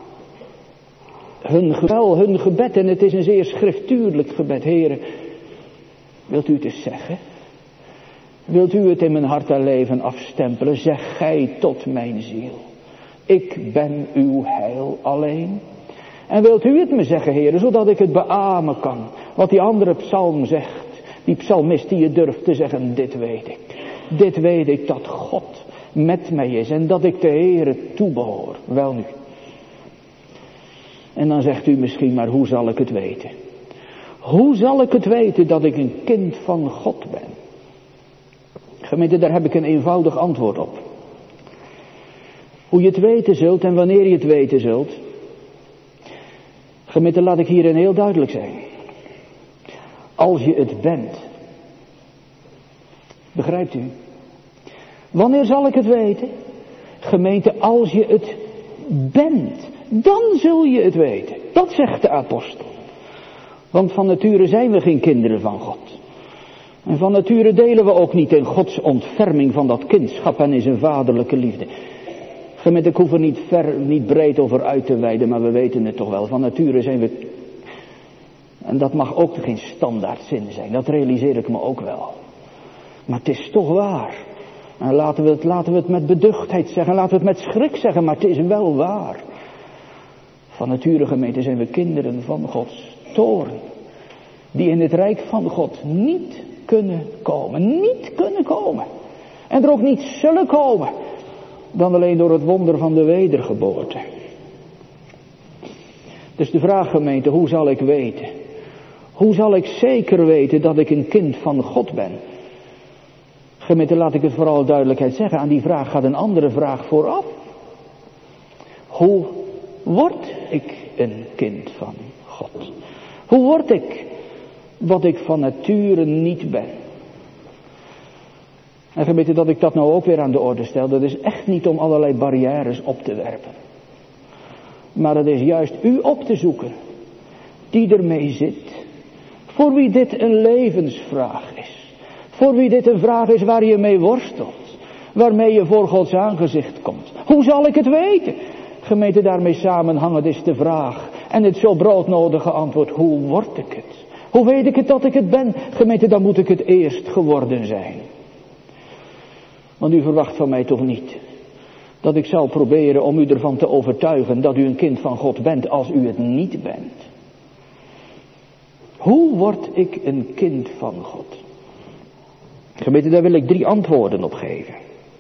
hun gewel, hun gebed, en het is een zeer schriftuurlijk gebed. Heren, wilt u het eens zeggen? Wilt u het in mijn hart en leven afstempelen? Zeg gij tot mijn ziel. Ik ben uw heil alleen. En wilt u het me zeggen, heren, zodat ik het beamen kan. Wat die andere psalm zegt. Die psalmist die je durft te zeggen, dit weet ik. Dit weet ik dat God met mij is en dat ik de Heere toebehoor. Wel nu. En dan zegt u misschien, maar hoe zal ik het weten? Hoe zal ik het weten dat ik een kind van God ben? Gemeente, daar heb ik een eenvoudig antwoord op. Hoe je het weten zult en wanneer je het weten zult. Gemeente, laat ik hierin heel duidelijk zijn. Als je het bent. Begrijpt u? Wanneer zal ik het weten? Gemeente, als je het bent. Dan zul je het weten. Dat zegt de apostel. Want van nature zijn we geen kinderen van God. En van nature delen we ook niet in Gods ontferming van dat kindschap en in zijn vaderlijke liefde. Gemeente, ik hoef er niet, ver, niet breed over uit te wijden, maar we weten het toch wel. Van nature zijn we... En dat mag ook geen standaardzin zijn, dat realiseer ik me ook wel. Maar het is toch waar. En laten we het, laten we het met beduchtheid zeggen, laten we het met schrik zeggen, maar het is wel waar. Van nature, gemeente, zijn we kinderen van Gods toorn. Die in het rijk van God niet kunnen komen. Niet kunnen komen. En er ook niet zullen komen. Dan alleen door het wonder van de wedergeboorte. Dus de vraag, gemeente, hoe zal ik weten? Hoe zal ik zeker weten dat ik een kind van God ben? Gemeente, laat ik het vooral duidelijkheid zeggen. Aan die vraag gaat een andere vraag vooraf. Hoe word ik een kind van God? Hoe word ik wat ik van nature niet ben? En gemeente, dat ik dat nou ook weer aan de orde stel, dat is echt niet om allerlei barrières op te werpen. Maar het is juist u op te zoeken, die ermee zit. Voor wie dit een levensvraag is. Voor wie dit een vraag is waar je mee worstelt. Waarmee je voor Gods aangezicht komt. Hoe zal ik het weten? Gemeente, daarmee samenhangend is de vraag. En het zo broodnodige antwoord, hoe word ik het? Hoe weet ik het dat ik het ben? Gemeente, dan moet ik het eerst geworden zijn. Want u verwacht van mij toch niet dat ik zal proberen om u ervan te overtuigen dat u een kind van God bent als u het niet bent. Hoe word ik een kind van God? Gemeente, daar wil ik drie antwoorden op geven.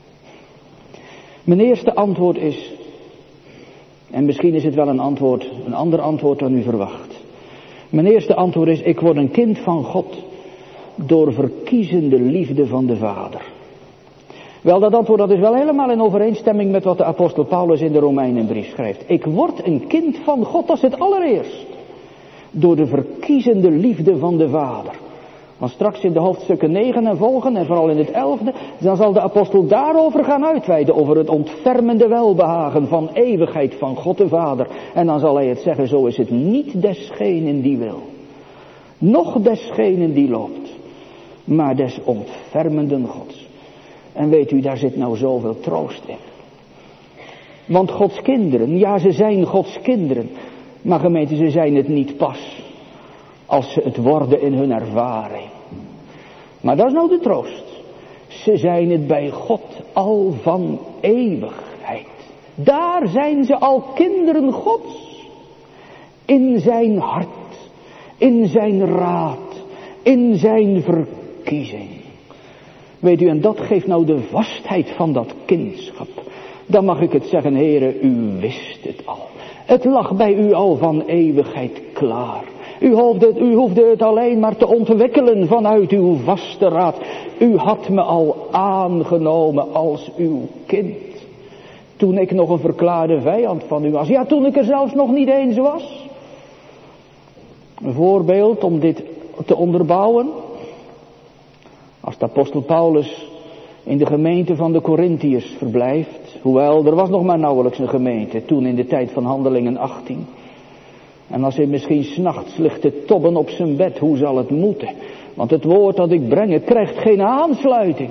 Mijn eerste antwoord is, en misschien is het wel een antwoord, een ander antwoord dan u verwacht. Mijn eerste antwoord is, ik word een kind van God door verkiezende liefde van de Vader. Wel, dat antwoord dat is wel helemaal in overeenstemming met wat de apostel Paulus in de Romeinenbrief schrijft. Ik word een kind van God, dat is het allereerst. Door de verkiezende liefde van de Vader. Want straks in de hoofdstukken negen en volgen, en vooral in het elfde, dan zal de apostel daarover gaan uitweiden, over het ontfermende welbehagen van eeuwigheid van God de Vader. En dan zal hij het zeggen, zo is het niet desgenen die wil, noch desgenen die loopt, maar des ontfermenden Gods. En weet u, daar zit nou zoveel troost in. Want Gods kinderen, ja, ze zijn Gods kinderen, maar gemeente, ze zijn het niet pas als ze het worden in hun ervaring. Maar dat is nou de troost. Ze zijn het bij God al van eeuwigheid. Daar zijn ze al kinderen Gods. In zijn hart, in zijn raad, in zijn verkiezing. Weet u, en dat geeft nou de vastheid van dat kindschap. Dan mag ik het zeggen, Heere, u wist het al. Het lag bij u al van eeuwigheid klaar. U hoefde, het, u hoefde het alleen maar te ontwikkelen vanuit uw vaste raad. U had me al aangenomen als uw kind. Toen ik nog een verklaarde vijand van u was. Ja, toen ik er zelfs nog niet eens was. Een voorbeeld om dit te onderbouwen. Als de apostel Paulus in de gemeente van de Korintiërs verblijft. Hoewel, er was nog maar nauwelijks een gemeente. Toen in de tijd van Handelingen achttien. En als hij misschien 's nachts ligt te tobben op zijn bed, hoe zal het moeten? Want het woord dat ik breng, het krijgt geen aansluiting.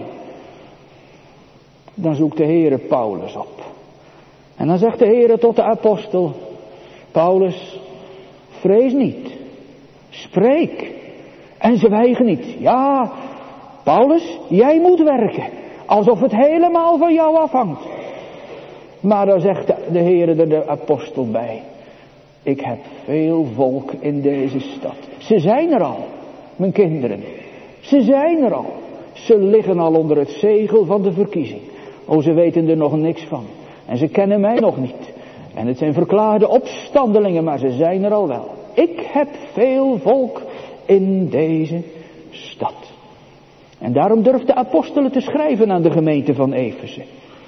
Dan zoekt de Heere Paulus op. En dan zegt de Heere tot de apostel, Paulus, vrees niet, spreek en zwijg niet. Ja, Paulus, jij moet werken, alsof het helemaal van jou afhangt. Maar dan zegt de Heere er de apostel bij. Ik heb veel volk in deze stad. Ze zijn er al, mijn kinderen. Ze zijn er al. Ze liggen al onder het zegel van de verkiezing. Oh, ze weten er nog niks van. En ze kennen mij nog niet. En het zijn verklaarde opstandelingen, maar ze zijn er al wel. Ik heb veel volk in deze stad. En daarom durft de apostelen te schrijven aan de gemeente van Efeze.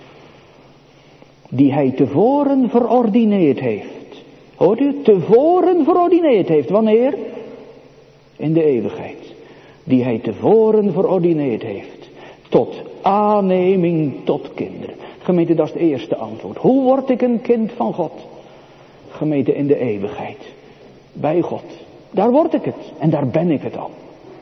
Die hij tevoren verordineerd heeft. Hoort u? Tevoren verordineerd heeft. Wanneer? In de eeuwigheid. Die hij tevoren verordineerd heeft. Tot aanneming tot kinderen. Gemeente, dat is het eerste antwoord. Hoe word ik een kind van God? Gemeente, in de eeuwigheid. Bij God. Daar word ik het. En daar ben ik het al.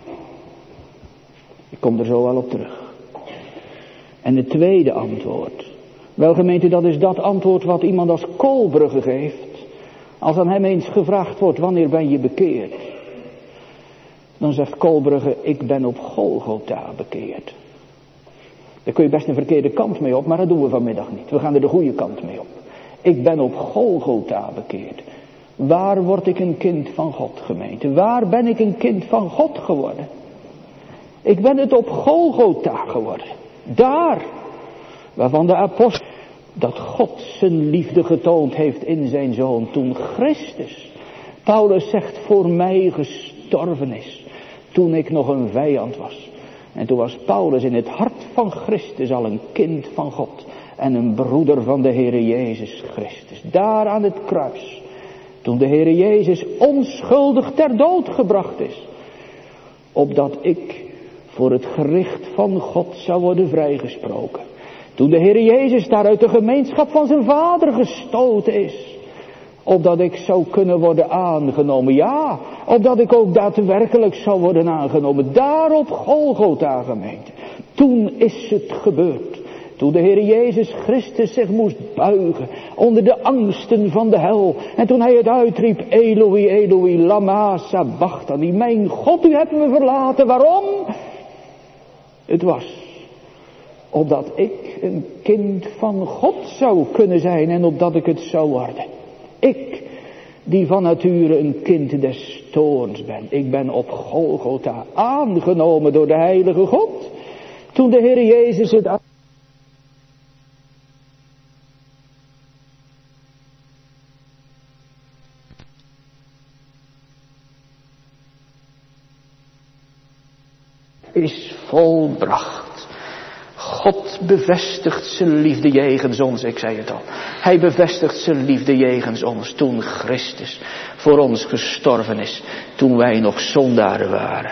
Ik kom er zo wel op terug. En het tweede antwoord. Wel, gemeente, dat is dat antwoord wat iemand als Koolbrugge geeft. Als aan hem eens gevraagd wordt, wanneer ben je bekeerd? Dan zegt Koolbrugge, ik ben op Golgotha bekeerd. Daar kun je best een verkeerde kant mee op, maar dat doen we vanmiddag niet. We gaan er de goede kant mee op. Ik ben op Golgotha bekeerd. Waar word ik een kind van God, gemeente? Waar ben ik een kind van God geworden? Ik ben het op Golgotha geworden. Daar, waarvan de apostel, dat God zijn liefde getoond heeft in zijn Zoon toen Christus, Paulus zegt, voor mij gestorven is. Toen ik nog een vijand was. En toen was Paulus in het hart van Christus al een kind van God. En een broeder van de Heere Jezus Christus. Daar aan het kruis. Toen de Heere Jezus onschuldig ter dood gebracht is. Opdat ik voor het gericht van God zou worden vrijgesproken. Toen de Heere Jezus daar uit de gemeenschap van zijn vader gestoten is. Opdat ik zou kunnen worden aangenomen. Ja, opdat ik ook daadwerkelijk zou worden aangenomen. Daar op Golgotha, gemeente. Toen is het gebeurd. Toen de Heer Jezus Christus zich moest buigen onder de angsten van de hel. En toen hij het uitriep, Eloi, Eloi, lama sabachthani. Mijn God, u hebt me verlaten. Waarom? Het was opdat ik een kind van God zou kunnen zijn en opdat ik het zou worden. Ik, die van nature een kind des toorns ben. Ik ben op Golgotha aangenomen door de heilige God. Toen de Heer Jezus het is volbracht. God bevestigt zijn liefde jegens ons, ik zei het al. Hij bevestigt zijn liefde jegens ons toen Christus voor ons gestorven is, toen wij nog zondaren waren.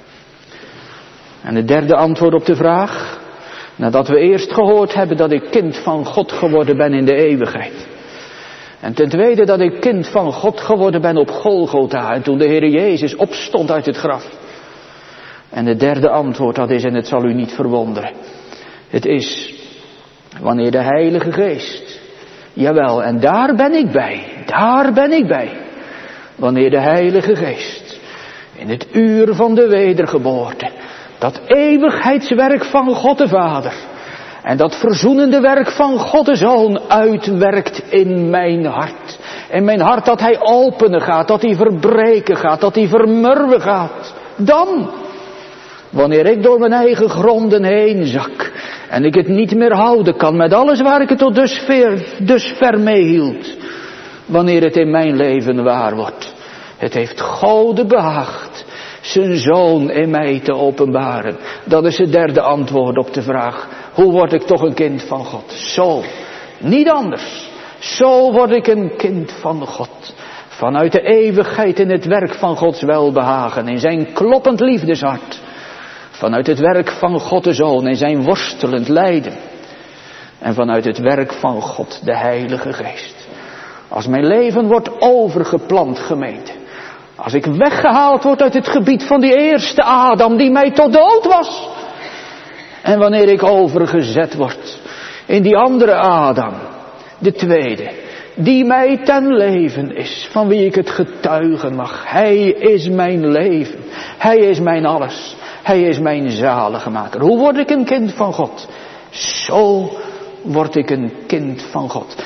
En het derde antwoord op de vraag, nadat we eerst gehoord hebben dat ik kind van God geworden ben in de eeuwigheid. En ten tweede dat ik kind van God geworden ben op Golgotha en toen de Heer Jezus opstond uit het graf. En het derde antwoord, dat is, en het zal u niet verwonderen. Het is wanneer de Heilige Geest, jawel, en daar ben ik bij, daar ben ik bij. Wanneer de Heilige Geest in het uur van de wedergeboorte, dat eeuwigheidswerk van God de Vader en dat verzoenende werk van God de Zoon uitwerkt in mijn hart. In mijn hart dat hij openen gaat, dat hij verbreken gaat, dat hij vermurwen gaat. Dan, wanneer ik door mijn eigen gronden heen zak en ik het niet meer houden kan met alles waar ik het tot dusver, dusver mee hield. Wanneer het in mijn leven waar wordt. Het heeft Gode behaagd zijn Zoon in mij te openbaren. Dat is het derde antwoord op de vraag. Hoe word ik toch een kind van God? Zo, niet anders. Zo word ik een kind van God. Vanuit de eeuwigheid in het werk van Gods welbehagen. In zijn kloppend liefdeshart. Vanuit het werk van God de Zoon in zijn worstelend lijden. En vanuit het werk van God de Heilige Geest. Als mijn leven wordt overgeplant, gemeente. Als ik weggehaald word uit het gebied van die eerste Adam die mij tot dood was. En wanneer ik overgezet word in die andere Adam, de tweede, die mij ten leven is, van wie ik het getuigen mag. Hij is mijn leven, hij is mijn alles. Hij is mijn zaligmaker. Hoe word ik een kind van God? Zo word ik een kind van God.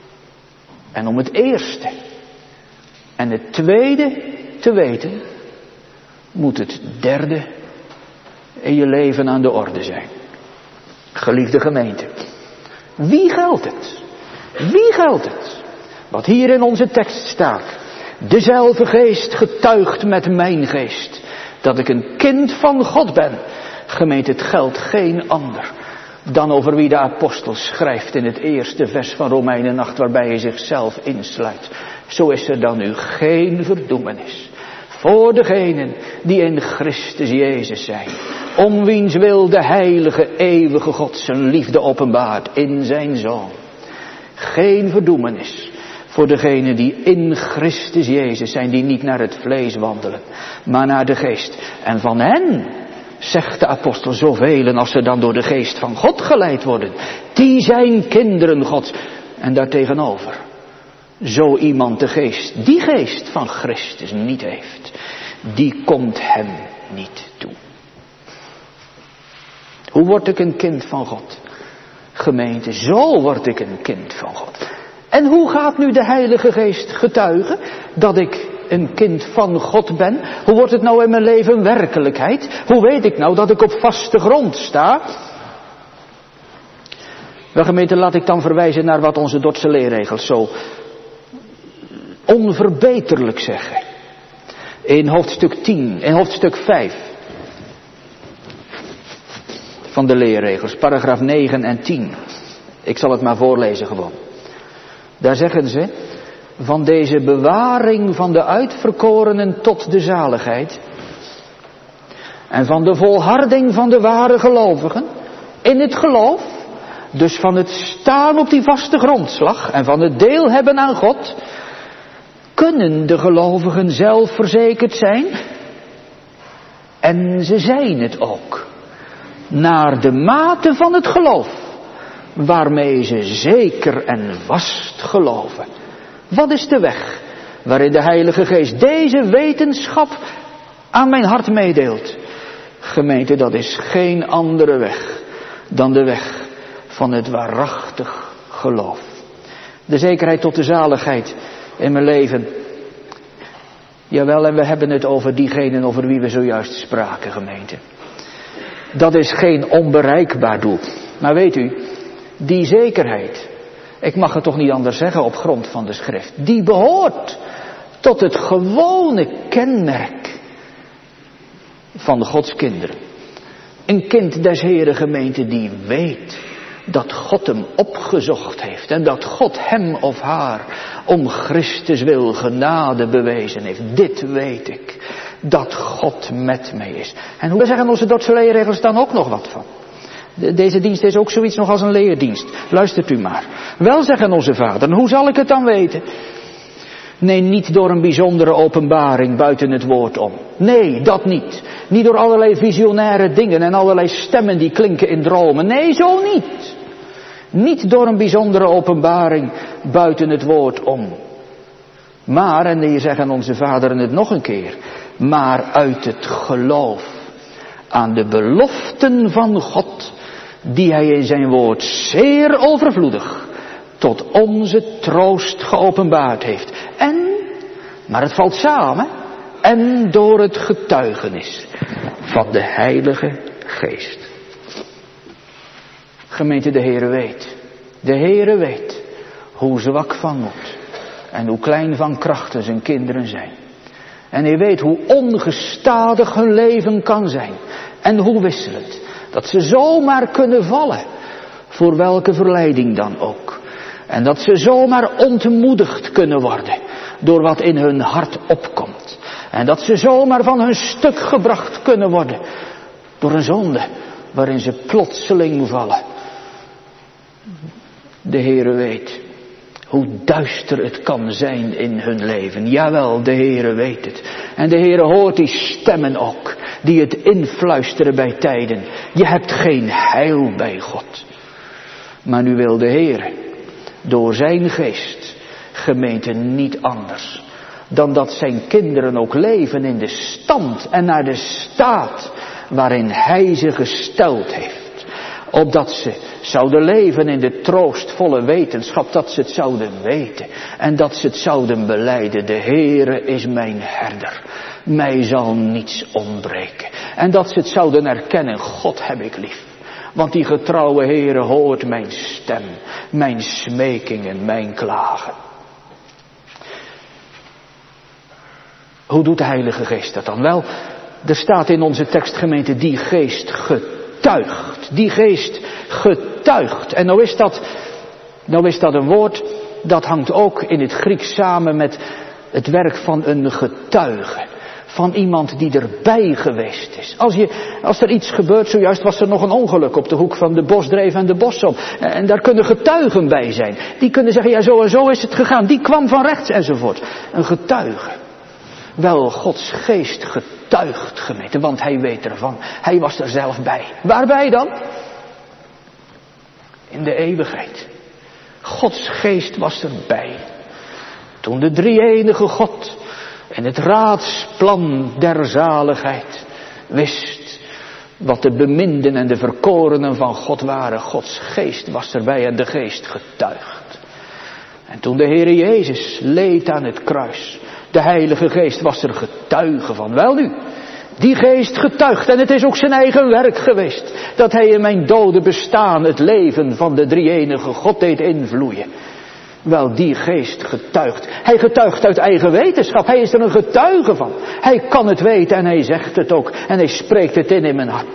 En om het eerste en het tweede te weten, moet het derde in je leven aan de orde zijn. Geliefde gemeente, wie geldt het? Wie geldt het? Wat hier in onze tekst staat. Dezelfde geest getuigt met mijn geest. Dat ik een kind van God ben. Gemeente, het geldt geen ander dan over wie de apostel schrijft in het eerste vers van Romeinen acht, waarbij hij zichzelf insluit. Zo is er dan nu geen verdoemenis voor degenen die in Christus Jezus zijn. Om wiens wil de heilige eeuwige God zijn liefde openbaart in zijn Zoon. Geen verdoemenis voor degenen die in Christus Jezus zijn, die niet naar het vlees wandelen, maar naar de geest. En van hen, zegt de apostel, zoveel als ze dan door de geest van God geleid worden, die zijn kinderen Gods. En daartegenover, zo iemand de geest, die geest van Christus niet heeft, die komt hem niet toe. Hoe word ik een kind van God? Gemeente, zo word ik een kind van God. En hoe gaat nu de Heilige Geest getuigen dat ik een kind van God ben? Hoe wordt het nou in mijn leven werkelijkheid? Hoe weet ik nou dat ik op vaste grond sta? Wel gemeente, laat ik dan verwijzen naar wat onze Dordtse leerregels zo onverbeterlijk zeggen. In hoofdstuk tien, in hoofdstuk vijf. van de leerregels, paragraaf negen en tien. Ik zal het maar voorlezen gewoon. Daar zeggen ze, van deze bewaring van de uitverkorenen tot de zaligheid en van de volharding van de ware gelovigen in het geloof, dus van het staan op die vaste grondslag en van het deel hebben aan God, kunnen de gelovigen zelf verzekerd zijn. En ze zijn het ook. Naar de mate van het geloof, waarmee ze zeker en vast geloven. Wat is de weg waarin de Heilige Geest deze wetenschap aan mijn hart meedeelt? Gemeente, dat is geen andere weg dan de weg van het waarachtig geloof. De zekerheid tot de zaligheid in mijn leven. Jawel, en we hebben het over diegenen over wie we zojuist spraken, gemeente. Dat is geen onbereikbaar doel. Maar weet u, die zekerheid, ik mag het toch niet anders zeggen op grond van de schrift, die behoort tot het gewone kenmerk van Gods kinderen. Een kind des Heren, gemeente, die weet dat God hem opgezocht heeft en dat God hem of haar om Christus wil genade bewezen heeft. Dit weet ik, dat God met mij is. En hoe zeggen onze Dordtse leerregels dan ook nog wat van? De, deze dienst is ook zoiets nog als een leerdienst. Luistert u maar. Wel, zeggen onze vaderen, hoe zal ik het dan weten? Nee, niet door een bijzondere openbaring buiten het woord om. Nee, dat niet. Niet door allerlei visionaire dingen en allerlei stemmen die klinken in dromen. Nee, zo niet. Niet door een bijzondere openbaring buiten het woord om. Maar, en hier zeggen onze vaderen het nog een keer, maar uit het geloof aan de beloften van God, die hij in zijn woord zeer overvloedig tot onze troost geopenbaard heeft. En, maar het valt samen, en door het getuigenis van de Heilige Geest. Gemeente, de Heere weet, de Heere weet hoe zwak van moed en hoe klein van krachten zijn kinderen zijn. En hij weet hoe ongestadig hun leven kan zijn en hoe wisselend. Dat ze zomaar kunnen vallen, voor welke verleiding dan ook. En dat ze zomaar ontmoedigd kunnen worden door wat in hun hart opkomt. En dat ze zomaar van hun stuk gebracht kunnen worden door een zonde waarin ze plotseling vallen. De Heere weet hoe duister het kan zijn in hun leven. Jawel, de Heere weet het. En de Heere hoort die stemmen ook, die het influisteren bij tijden. Je hebt geen heil bij God. Maar nu wil de Heere door zijn geest, gemeente, niet anders dan dat zijn kinderen ook leven in de stand en naar de staat waarin hij ze gesteld heeft. Opdat ze zouden leven in de troostvolle wetenschap, dat ze het zouden weten en dat ze het zouden belijden. De Heere is mijn herder, mij zal niets ontbreken. En dat ze het zouden erkennen, God heb ik lief. Want die getrouwe Heere hoort mijn stem, mijn smekingen, mijn klagen. Hoe doet de Heilige Geest dat dan? Wel, er staat in onze tekstgemeente, die geest getuigt. Die geest getuigt. En nou is dat, nou is dat een woord, dat hangt ook in het Grieks samen met het werk van een getuige. Van iemand die erbij geweest is. Als, je, als er iets gebeurt, zojuist was er nog een ongeluk op de hoek van de Bosdreef en de Bosom. En daar kunnen getuigen bij zijn. Die kunnen zeggen, ja zo en zo is het gegaan. Die kwam van rechts enzovoort. Een getuige. Wel, Gods geest getuigt, gemeente, want hij weet ervan. Hij was er zelf bij. Waarbij dan? In de eeuwigheid. Gods geest was erbij. Toen de drie-enige God en het raadsplan der zaligheid wist wat de beminden en de verkorenen van God waren. Gods geest was erbij en de geest getuigt. En toen de Heere Jezus leed aan het kruis, de Heilige Geest was er getuige van. Wel nu, die geest getuigt en het is ook zijn eigen werk geweest dat hij in mijn dode bestaan het leven van de drie-enige God deed invloeien. Wel, die geest getuigt. Hij getuigt uit eigen wetenschap. Hij is er een getuige van. Hij kan het weten en hij zegt het ook. En hij spreekt het in in mijn hart.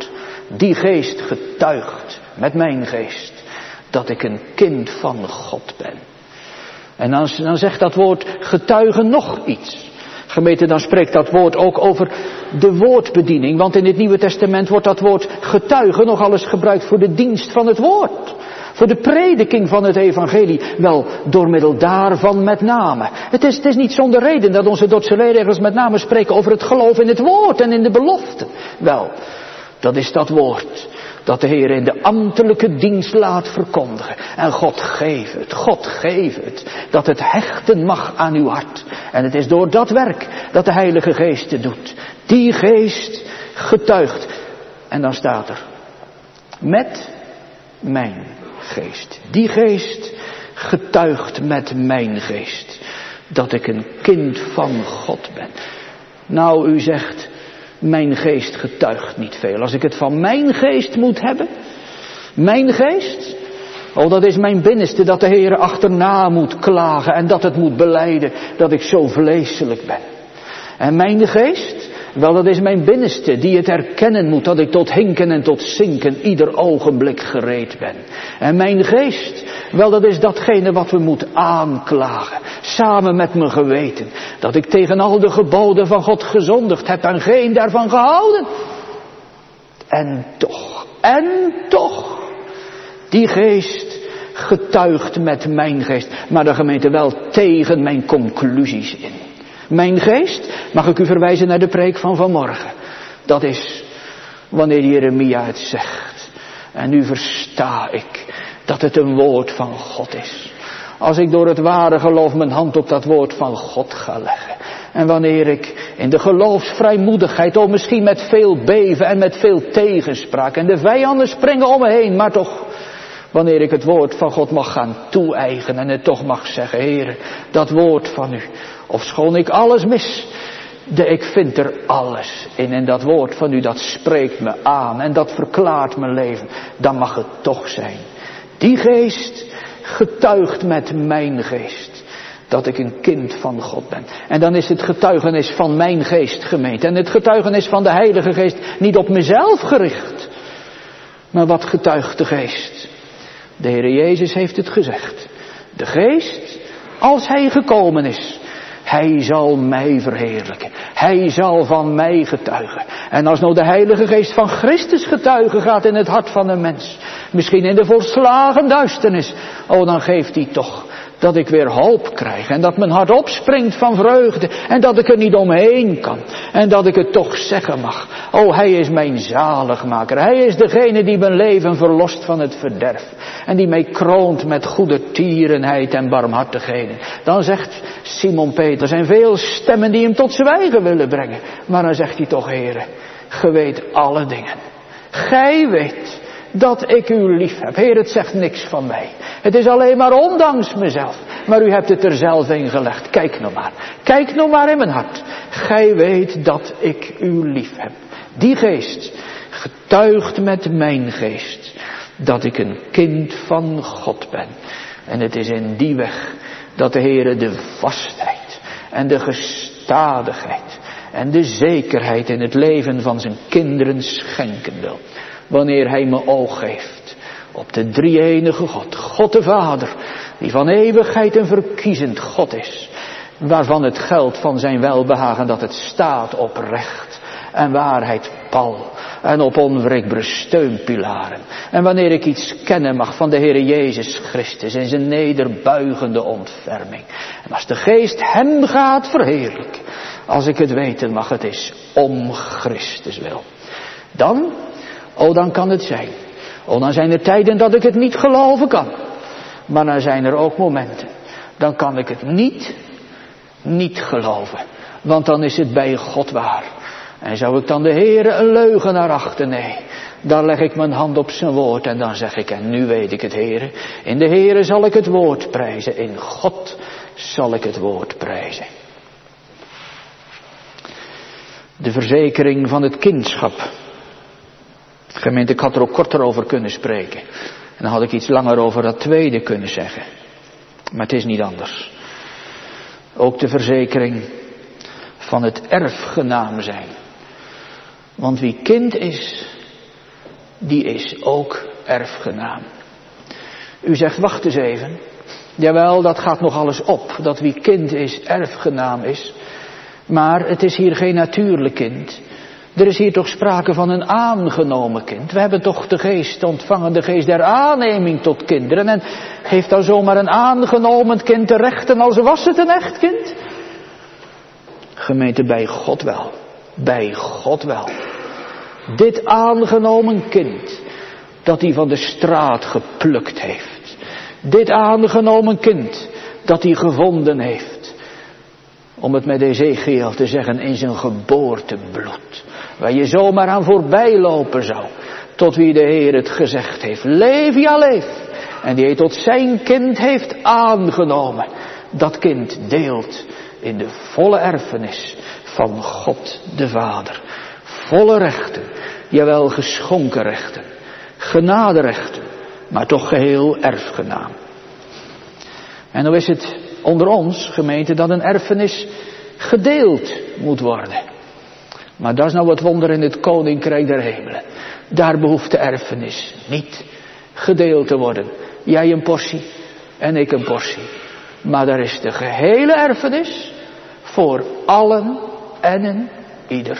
Die geest getuigt met mijn geest dat ik een kind van God ben. En dan, dan zegt dat woord getuigen nog iets. Gemeente, dan spreekt dat woord ook over de woordbediening. Want in het Nieuwe Testament wordt dat woord getuigen nog alles gebruikt voor de dienst van het woord. Voor de prediking van het evangelie. Wel, door middel daarvan met name. Het is, het is niet zonder reden dat onze Dordtse leerregels met name spreken over het geloof in het woord en in de belofte. Wel, dat is dat woord dat de Heer in de ambtelijke dienst laat verkondigen. En God geef het, God geef het, dat het hechten mag aan uw hart. En het is door dat werk dat de Heilige Geest het doet. Die geest getuigt. En dan staat er, met mijn geest. Die geest getuigt met mijn geest dat ik een kind van God ben. Nou, u zegt, mijn geest getuigt niet veel. Als ik het van mijn geest moet hebben, mijn geest, oh, dat is mijn binnenste, dat de Heer achterna moet klagen en dat het moet belijden dat ik zo vleeselijk ben. En mijn geest, wel, dat is mijn binnenste, die het erkennen moet dat ik tot hinken en tot zinken ieder ogenblik gereed ben. En mijn geest, wel, dat is datgene wat we moeten aanklagen, samen met mijn geweten, dat ik tegen al de geboden van God gezondigd heb en geen daarvan gehouden. En toch, en toch, die geest getuigt met mijn geest, maar de gemeente wel tegen mijn conclusies in. Mijn geest, mag ik u verwijzen naar de preek van vanmorgen. Dat is wanneer Jeremia het zegt. En nu versta ik dat het een woord van God is. Als ik door het ware geloof mijn hand op dat woord van God ga leggen. En wanneer ik in de geloofsvrijmoedigheid, oh misschien met veel beven en met veel tegenspraak. En de vijanden springen om me heen, maar toch, wanneer ik het woord van God mag gaan toe-eigenen en het toch mag zeggen, Heere, dat woord van u, ofschoon ik alles mis, de, ik vind er alles in. En dat woord van u, dat spreekt me aan en dat verklaart mijn leven. Dan mag het toch zijn. Die geest getuigt met mijn geest dat ik een kind van God ben. En dan is het getuigenis van mijn geest, gemeente. En het getuigenis van de Heilige Geest niet op mezelf gericht. Maar wat getuigt de geest? De Heer Jezus heeft het gezegd. De geest, als hij gekomen is, hij zal mij verheerlijken. Hij zal van mij getuigen. En als nou de Heilige Geest van Christus getuigen gaat in het hart van een mens, misschien in de volslagen duisternis, oh, dan geeft hij toch dat ik weer hoop krijg. En dat mijn hart opspringt van vreugde. En dat ik er niet omheen kan. En dat ik het toch zeggen mag. Oh, hij is mijn zaligmaker. Hij is degene die mijn leven verlost van het verderf. En die mij kroont met goede tierenheid en barmhartigheden. Dan zegt Simon Peter, er zijn veel stemmen die hem tot zwijgen willen brengen. Maar dan zegt hij toch, Heere, ge weet alle dingen. Gij weet dat ik u lief heb. Heer, het zegt niks van mij. Het is alleen maar ondanks mezelf. Maar u hebt het er zelf in gelegd. Kijk nou maar. Kijk nou maar in mijn hart. Gij weet dat ik u lief heb. Die geest getuigt met mijn geest dat ik een kind van God ben. En het is in die weg dat de Heer de vastheid en de gestadigheid en de zekerheid in het leven van zijn kinderen schenken wil. Wanneer hij me oog geeft op de drie-enige God, God de Vader, die van eeuwigheid een verkiezend God is, waarvan het geldt van zijn welbehagen dat het staat op recht en waarheid pal en op onwrikbare steunpilaren. En wanneer ik iets kennen mag van de Heere Jezus Christus in zijn nederbuigende ontferming. En als de Geest hem gaat verheerlijken, als ik het weten mag, het is om Christus wil. Dan, oh, dan kan het zijn. Oh, dan zijn er tijden dat ik het niet geloven kan. Maar dan zijn er ook momenten. Dan kan ik het niet, niet geloven. Want dan is het bij God waar. En zou ik dan de Heere een leugenaar achten? Nee. Dan leg ik mijn hand op zijn woord en dan zeg ik, en nu weet ik het, Heere. In de Heere zal ik het woord prijzen. In God zal ik het woord prijzen. De verzekering van het kindschap. Gemeente, ik had er ook korter over kunnen spreken. En dan had ik iets langer over dat tweede kunnen zeggen. Maar het is niet anders. Ook de verzekering van het erfgenaam zijn. Want wie kind is, die is ook erfgenaam. U zegt, wacht eens even. Jawel, dat gaat nog alles op, dat wie kind is, erfgenaam is. Maar het is hier geen natuurlijk kind. Er is hier toch sprake van een aangenomen kind. We hebben toch de geest ontvangen, de geest der aanneming tot kinderen. En heeft dan zomaar een aangenomen kind de rechten als was het een echt kind? Gemeente, bij God wel. Bij God wel. Dit aangenomen kind, dat hij van de straat geplukt heeft. Dit aangenomen kind, dat hij gevonden heeft. Om het met Ezechiel te zeggen, in zijn geboortebloed. Waar je zomaar aan voorbij lopen zou. Tot wie de Heer het gezegd heeft. Leef, ja leef. En die hij tot zijn kind heeft aangenomen. Dat kind deelt in de volle erfenis van God de Vader. Volle rechten. Jawel, geschonken rechten. Genaderechten. Maar toch geheel erfgenaam. En dan is het onder ons, gemeente, dat een erfenis gedeeld moet worden. Maar dat is nou het wonder in het koninkrijk der hemelen. Daar behoeft de erfenis niet gedeeld te worden. Jij een portie en ik een portie. Maar daar is de gehele erfenis voor allen en een ieder.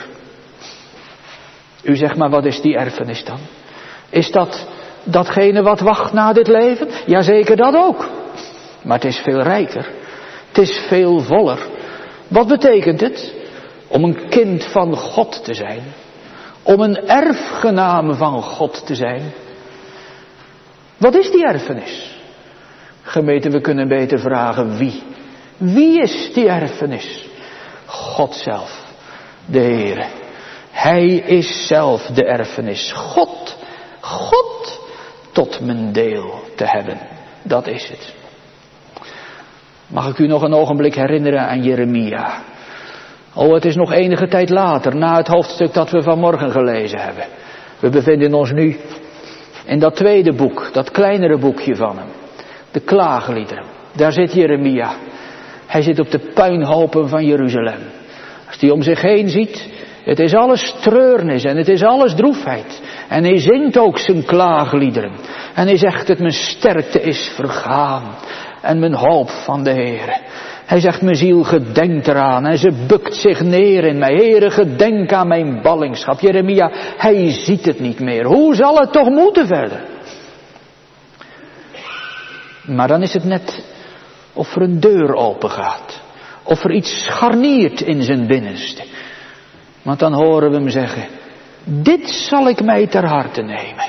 U zegt, maar wat is die erfenis dan? Is dat datgene wat wacht na dit leven? Jazeker, dat ook. Maar het is veel rijker. Het is veel voller. Wat betekent het? Om een kind van God te zijn. Om een erfgename van God te zijn. Wat is die erfenis? Gemeente, we kunnen beter vragen wie. Wie is die erfenis? God zelf. De Heere. Hij is zelf de erfenis. God. God tot mijn deel te hebben. Dat is het. Mag ik u nog een ogenblik herinneren aan Jeremia? Oh, het is nog enige tijd later, na het hoofdstuk dat we vanmorgen gelezen hebben. We bevinden ons nu in dat tweede boek, dat kleinere boekje van hem. De klaagliederen. Daar zit Jeremia. Hij zit op de puinhopen van Jeruzalem. Als hij om zich heen ziet, het is alles treurnis en het is alles droefheid. En hij zingt ook zijn klaagliederen. En hij zegt dat mijn sterkte is vergaan. En mijn hoop van de Heere. Hij zegt, mijn ziel gedenkt eraan. En ze bukt zich neer in mij. Heere, gedenk aan mijn ballingschap. Jeremia, hij ziet het niet meer. Hoe zal het toch moeten verder? Maar dan is het net of er een deur open gaat. Of er iets scharniert in zijn binnenste. Want dan horen we hem zeggen, dit zal ik mij ter harte nemen.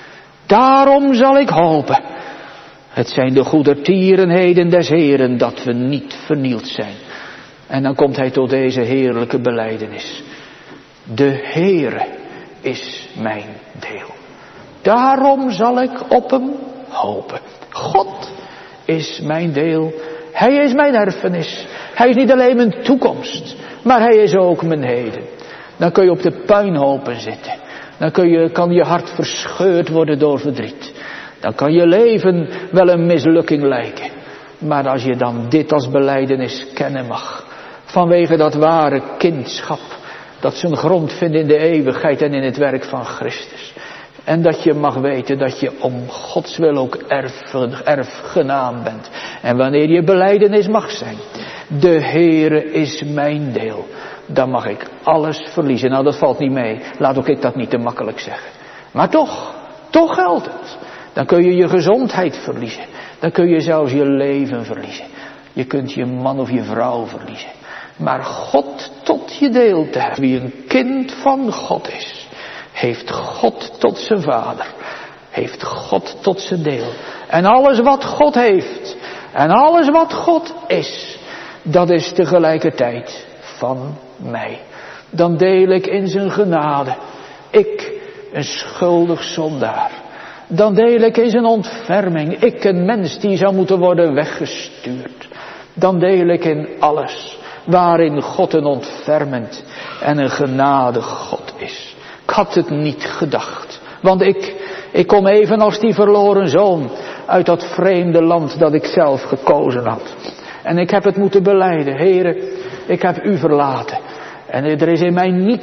Daarom zal ik hopen. Het zijn de goedertierenheden des Heeren dat we niet vernield zijn. En dan komt hij tot deze heerlijke belijdenis. De Heere is mijn deel. Daarom zal ik op hem hopen. God is mijn deel. Hij is mijn erfenis. Hij is niet alleen mijn toekomst, maar hij is ook mijn heden. Dan kun je op de puinhopen zitten. Dan kun je, kan je hart verscheurd worden door verdriet. Dan kan je leven wel een mislukking lijken. Maar als je dan dit als belijdenis kennen mag. Vanwege dat ware kindschap. Dat zijn grond vindt in de eeuwigheid en in het werk van Christus. En dat je mag weten dat je om Gods wil ook erf, erfgenaam bent. En wanneer je belijdenis mag zijn. De Heere is mijn deel. Dan mag ik alles verliezen. Nou, dat valt niet mee. Laat ook ik dat niet te makkelijk zeggen. Maar toch, toch geldt het. Dan kun je je gezondheid verliezen. Dan kun je zelfs je leven verliezen. Je kunt je man of je vrouw verliezen. Maar God tot je deel te hebben. Wie een kind van God is. Heeft God tot zijn vader. Heeft God tot zijn deel. En alles wat God heeft. En alles wat God is. Dat is tegelijkertijd van mij. Dan deel ik in zijn genade. Ik, een schuldig zondaar. Dan deel ik in zijn ontferming. Ik, een mens die zou moeten worden weggestuurd. Dan deel ik in alles waarin God een ontfermend en een genadig God is. Ik had het niet gedacht. Want ik, ik kom even als die verloren zoon uit dat vreemde land dat ik zelf gekozen had. En ik heb het moeten belijden. Heere, ik heb u verlaten. En er is in mij niets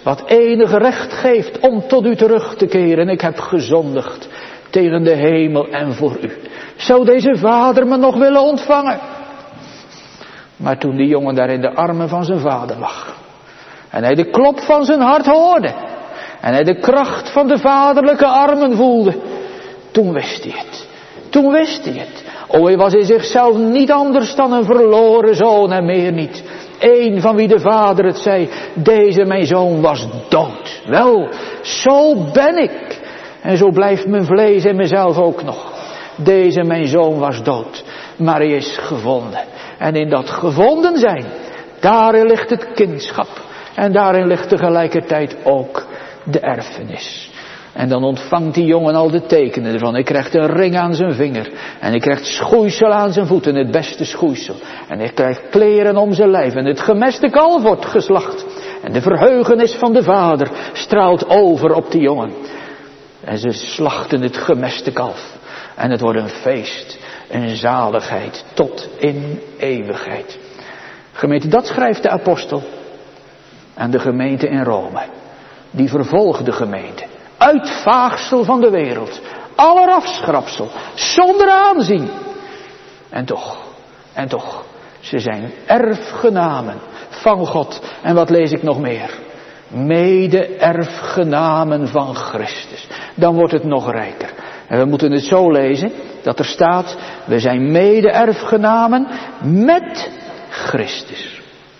wat enige recht geeft om tot u terug te keren. Ik heb gezondigd tegen de hemel en voor u. Zou deze vader me nog willen ontvangen? Maar toen die jongen daar in de armen van zijn vader lag, en hij de klop van zijn hart hoorde, en hij de kracht van de vaderlijke armen voelde, toen wist hij het. Toen wist hij het. O, hij was in zichzelf niet anders dan een verloren zoon en meer niet. Eén van wie de vader het zei, deze mijn zoon was dood. Wel, zo ben ik. En zo blijft mijn vlees en mezelf ook nog. Deze mijn zoon was dood, maar hij is gevonden. En in dat gevonden zijn, daarin ligt het kindschap. En daarin ligt tegelijkertijd ook de erfenis. En dan ontvangt die jongen al de tekenen ervan. Hij krijgt een ring aan zijn vinger. En hij krijgt schoeisel aan zijn voeten, het beste schoeisel. En hij krijgt kleren om zijn lijf. En het gemeste kalf wordt geslacht. En de verheugenis van de vader straalt over op die jongen. En ze slachten het gemeste kalf. En het wordt een feest, een zaligheid tot in eeuwigheid. Gemeente, dat schrijft de apostel aan de gemeente in Rome. Die vervolgde gemeente. Uitvaagsel van de wereld. Aller afschrapsel. Zonder aanzien. En toch, en toch, ze zijn erfgenamen van God. En wat lees ik nog meer? Mede-erfgenamen van Christus. Dan wordt het nog rijker. En we moeten het zo lezen, dat er staat, we zijn mede-erfgenamen met Christus.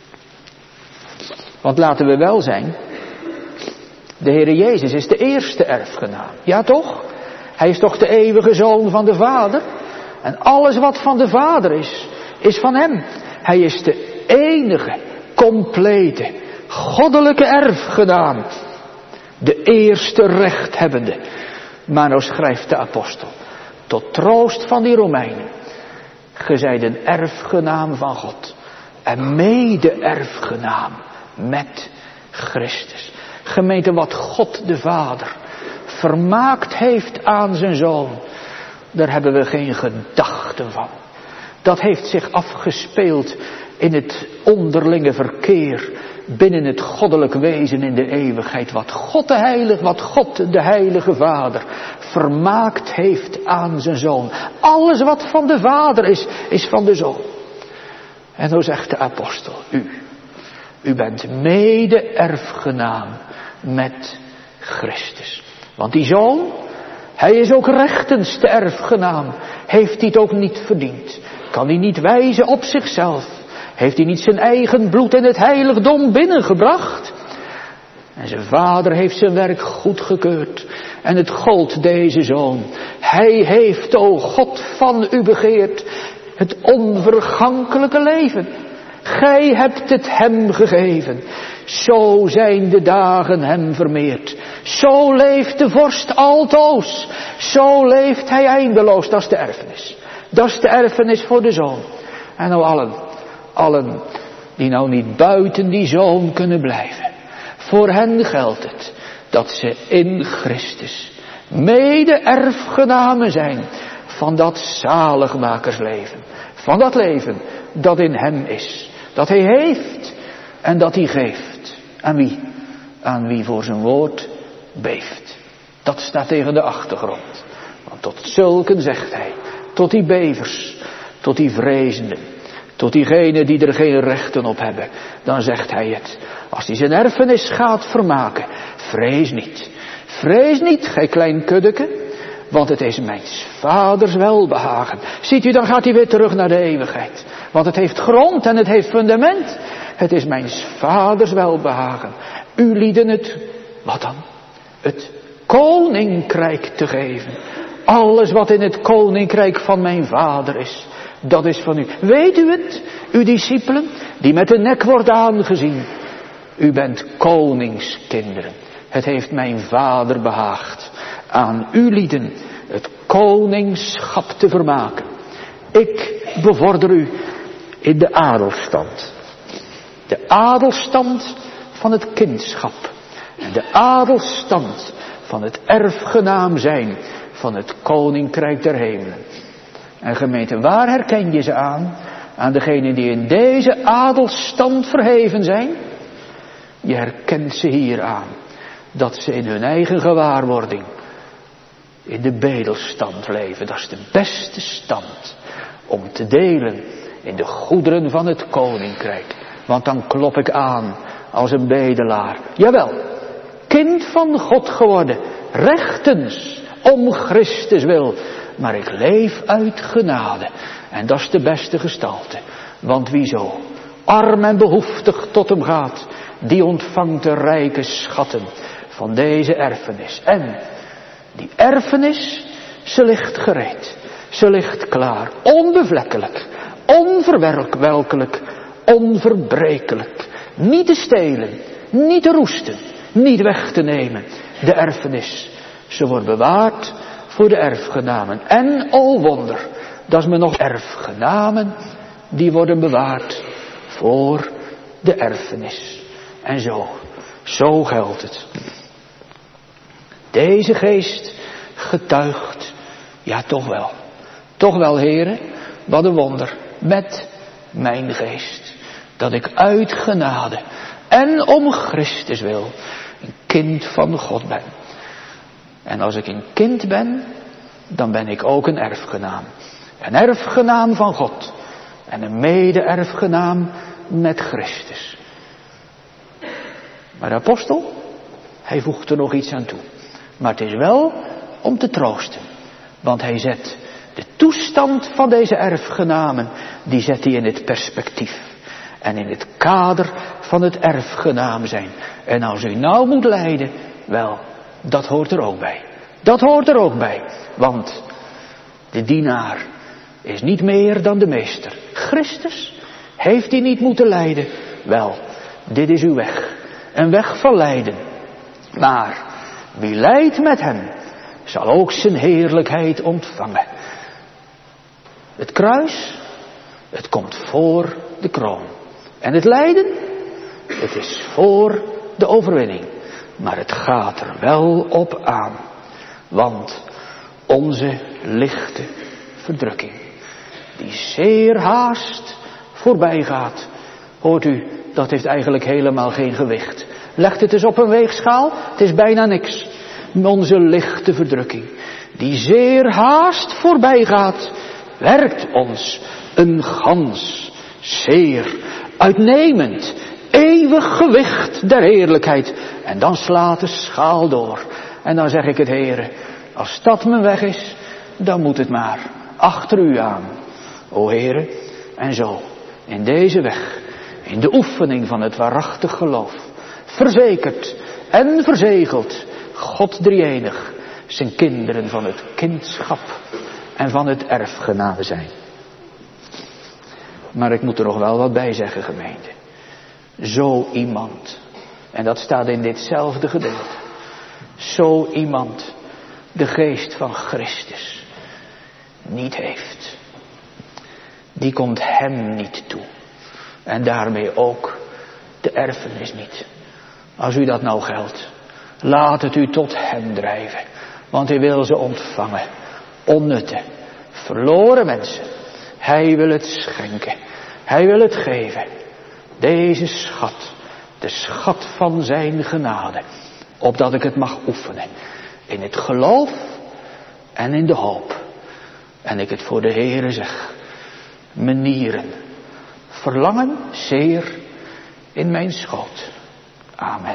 Want laten we wel zijn, de Heere Jezus is de eerste erfgenaam. Ja toch? Hij is toch de eeuwige zoon van de Vader? En alles wat van de Vader is, is van hem. Hij is de enige, complete, goddelijke erfgenaam. De eerste rechthebbende. Maar nou schrijft de apostel, tot troost van die Romeinen. Ge zijt een erfgenaam van God. En mede-erfgenaam met Christus. Gemeente, wat God de Vader vermaakt heeft aan zijn Zoon, daar hebben we geen gedachte van. Dat heeft zich afgespeeld in het onderlinge verkeer binnen het goddelijk wezen in de eeuwigheid. Wat God de Heilige, wat God de Heilige Vader vermaakt heeft aan zijn Zoon. Alles wat van de Vader is, is van de Zoon. En zo zegt de apostel, u, u bent mede-erfgenaam met Christus. Want die Zoon, hij is ook rechtens de erfgenaam. Heeft hij het ook niet verdiend? Kan hij niet wijzen op zichzelf? Heeft hij niet zijn eigen bloed in het heiligdom binnengebracht? En zijn vader heeft zijn werk goedgekeurd. En het gold deze Zoon. Hij heeft, o God, van u begeerd het onvergankelijke leven. Gij hebt het hem gegeven. Zo zijn de dagen hem vermeerd. Zo leeft de vorst altoos. Zo leeft hij eindeloos. Dat is de erfenis. Dat is de erfenis voor de Zoon. En nou allen, allen die nou niet buiten die Zoon kunnen blijven. Voor hen geldt het dat ze in Christus mede-erfgenamen zijn van dat zaligmakersleven. Van dat leven dat in hem is. Dat hij heeft en dat hij geeft. Aan wie? Aan wie voor zijn woord beeft. Dat staat tegen de achtergrond. Want tot zulken zegt hij. Tot die bevers. Tot die vrezenden. Tot diegenen die er geen rechten op hebben. Dan zegt hij het. Als hij zijn erfenis gaat vermaken. Vrees niet. Vrees niet, gij klein kuddeke. Want het is mijn vaders welbehagen. Ziet u, dan gaat hij weer terug naar de eeuwigheid. Want het heeft grond en het heeft fundament. Het is mijn vaders welbehagen. U lieden het, wat dan? Het koninkrijk te geven. Alles wat in het koninkrijk van mijn vader is, dat is van u. Weet u het, uw discipelen, die met de nek worden aangezien. U bent koningskinderen. Het heeft mijn vader behaagd aan u lieden het koningschap te vermaken. Ik bevorder u in de adelstand. De adelstand van het kindschap. En de adelstand van het erfgenaam zijn van het koninkrijk der hemelen. En gemeente, waar herken je ze aan? Aan degenen die in deze adelstand verheven zijn? Je herkent ze hier aan. Dat ze in hun eigen gewaarwording in de bedelstand leven. Dat is de beste stand om te delen in de goederen van het koninkrijk. Want dan klop ik aan als een bedelaar. Jawel, kind van God geworden, rechtens om Christus wil. Maar ik leef uit genade. En dat is de beste gestalte. Want wie zo arm en behoeftig tot hem gaat, die ontvangt de rijke schatten van deze erfenis. En die erfenis, ze ligt gereed. Ze ligt klaar. Onbevlekkelijk. Onverwerkelijk. Onverbrekelijk. Niet te stelen. Niet te roesten. Niet weg te nemen. De erfenis. Ze wordt bewaard voor de erfgenamen. En, o wonder, dat is me nog erfgenamen. Die worden bewaard voor de erfenis. En zo. Zo geldt het. Deze geest getuigt, ja toch wel, toch wel heren, wat een wonder, met mijn geest, dat ik uit genade en om Christus wil een kind van God ben. En als ik een kind ben, dan ben ik ook een erfgenaam. Een erfgenaam van God en een mede-erfgenaam met Christus. Maar de apostel, hij voegt er nog iets aan toe. Maar het is wel om te troosten. Want hij zet de toestand van deze erfgenamen, die zet hij in het perspectief. En in het kader van het erfgenaam zijn. En als u nou moet lijden, wel, dat hoort er ook bij. Dat hoort er ook bij. Want de dienaar is niet meer dan de meester. Christus, heeft hij niet moeten lijden? Wel, dit is uw weg. Een weg van lijden. Maar wie lijdt met hem, zal ook zijn heerlijkheid ontvangen. Het kruis, het komt voor de kroon. En het lijden, het is voor de overwinning. Maar het gaat er wel op aan. Want onze lichte verdrukking, die zeer haast voorbij gaat. Hoort u, dat heeft eigenlijk helemaal geen gewicht. Legt het eens op een weegschaal, het is bijna niks. Onze lichte verdrukking, die zeer haast voorbij gaat, werkt ons een gans, zeer uitnemend, eeuwig gewicht der heerlijkheid. En dan slaat de schaal door. En dan zeg ik het, Heere, als dat mijn weg is, dan moet het maar achter u aan. O Heere, en zo, in deze weg, in de oefening van het waarachtig geloof, verzekerd en verzegeld, God drie-enig, zijn kinderen van het kindschap en van het erfgenade zijn. Maar ik moet er nog wel wat bij zeggen, gemeente. Zo iemand, en dat staat in ditzelfde gedeelte, zo iemand de geest van Christus niet heeft, die komt hem niet toe. En daarmee ook de erfenis niet. Als u dat nou geldt, laat het u tot hem drijven. Want hij wil ze ontvangen. Onnutte, verloren mensen. Hij wil het schenken. Hij wil het geven. Deze schat, de schat van zijn genade. Opdat ik het mag oefenen. In het geloof en in de hoop. En ik het voor de Heere zeg. Mijn nieren verlangen zeer in mijn schoot. Amen.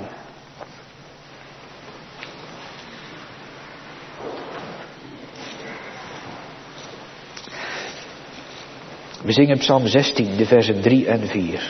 We zingen Psalm zestien, de versen drie en vier.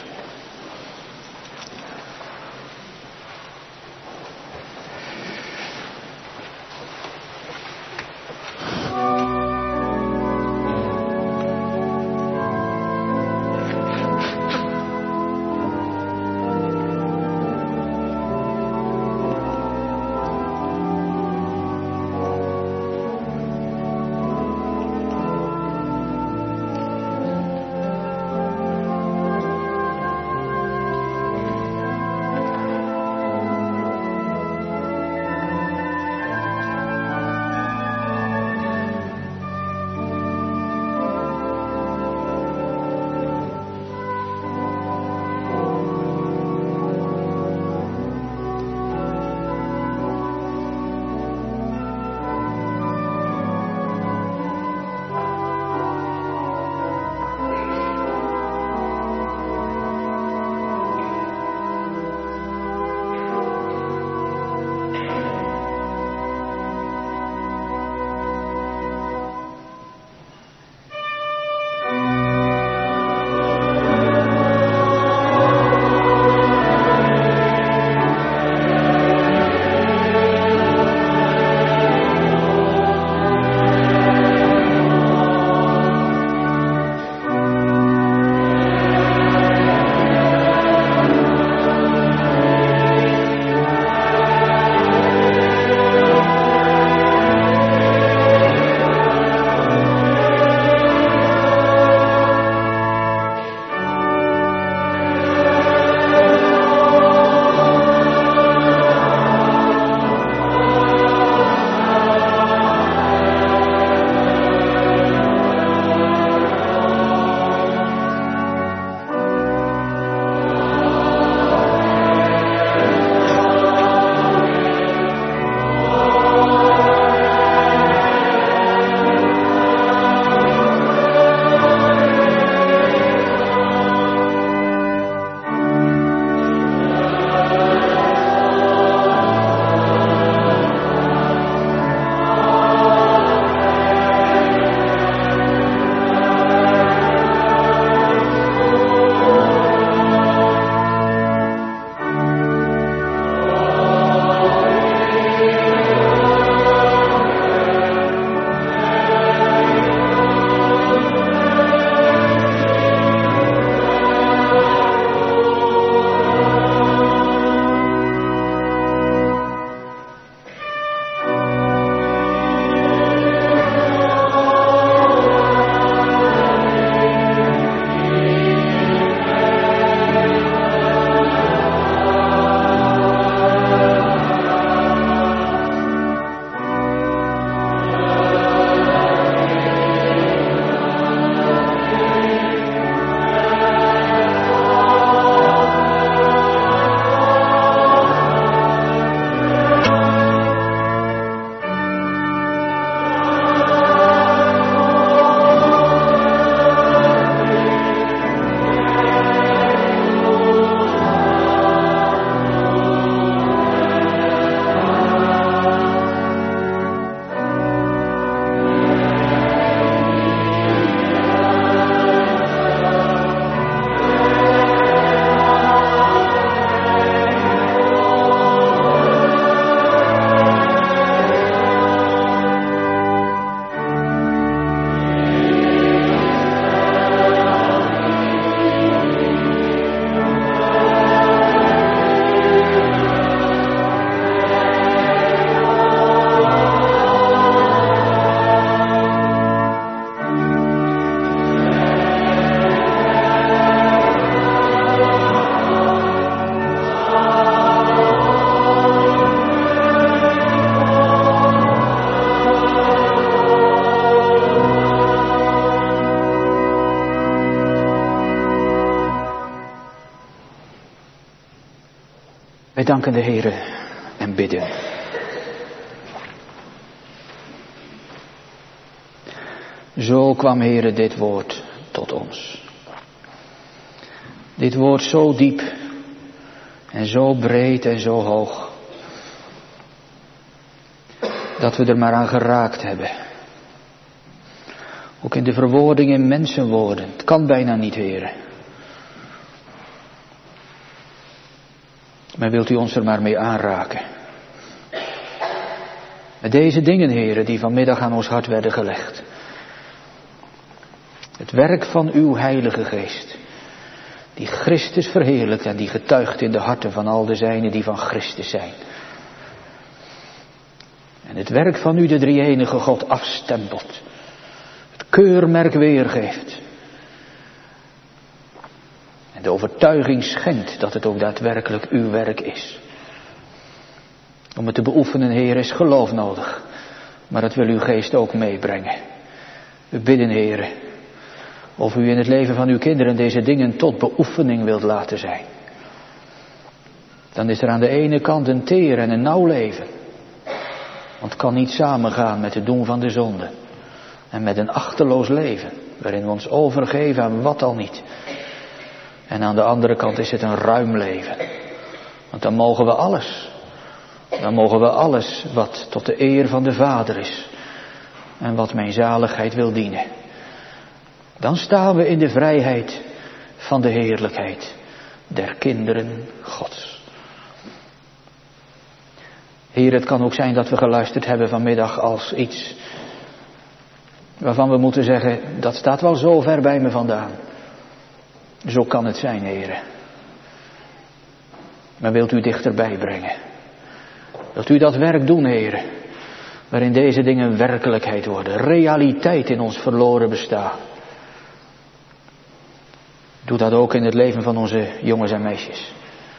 danken de Heere en bidden. Zo kwam, Heere, dit woord tot ons. Dit woord zo diep en zo breed en zo hoog, dat we er maar aan geraakt hebben. Ook in de verwoording in mensenwoorden. Het kan bijna niet, Heere. Maar wilt u ons er maar mee aanraken. Met deze dingen, Heere, die vanmiddag aan ons hart werden gelegd. Het werk van uw Heilige Geest, die Christus verheerlijkt en die getuigt in de harten van al de zijnen die van Christus zijn. En het werk van u, de drie-enige God, afstempelt. Het keurmerk weergeeft. En de overtuiging schenkt dat het ook daadwerkelijk uw werk is. Om het te beoefenen, Heer, is geloof nodig. Maar dat wil uw Geest ook meebrengen. We bidden, Heer, of u in het leven van uw kinderen deze dingen tot beoefening wilt laten zijn. Dan is er aan de ene kant een teer en een nauw leven. Want het kan niet samengaan met het doen van de zonde. En met een achterloos leven, waarin we ons overgeven aan wat al niet. En aan de andere kant is het een ruim leven. Want dan mogen we alles. Dan mogen we alles wat tot de eer van de Vader is. En wat mijn zaligheid wil dienen. Dan staan we in de vrijheid van de heerlijkheid der kinderen Gods. Heer, het kan ook zijn dat we geluisterd hebben vanmiddag als iets waarvan we moeten zeggen, dat staat wel zo ver bij me vandaan. Zo kan het zijn, Heer. Maar wilt u dichterbij brengen? Wilt u dat werk doen, Heer, waarin deze dingen werkelijkheid worden, realiteit in ons verloren bestaan? Doe dat ook in het leven van onze jongens en meisjes.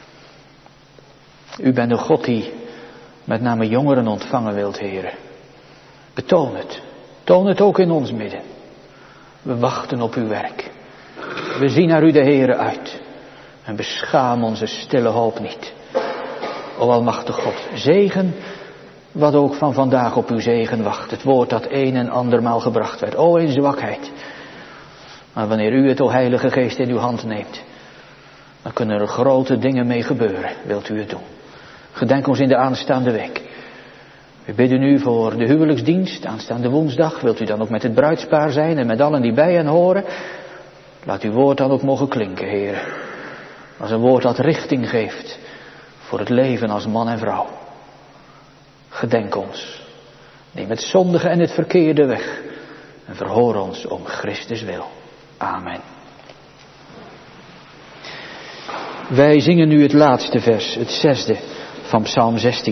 U bent een God die met name jongeren ontvangen wilt, Heer. Betoon het. Toon het ook in ons midden. We wachten op uw werk. We zien naar u de Heere uit. En beschaam onze stille hoop niet. O almachtig God, zegen wat ook van vandaag op uw zegen wacht. Het woord dat een en andermaal gebracht werd. O in zwakheid. Maar wanneer u het, o Heilige Geest, in uw hand neemt, dan kunnen er grote dingen mee gebeuren. Wilt u het doen? Gedenk ons in de aanstaande week. We bidden u voor de huwelijksdienst, aanstaande woensdag. Wilt u dan ook met het bruidspaar zijn en met allen die bij hen horen? Laat uw woord dan ook mogen klinken, Heer. Als een woord dat richting geeft voor het leven als man en vrouw. Gedenk ons. Neem het zondige en het verkeerde weg. En verhoor ons om Christus wil. Amen. Wij zingen nu het laatste vers, het zesde van Psalm zestien.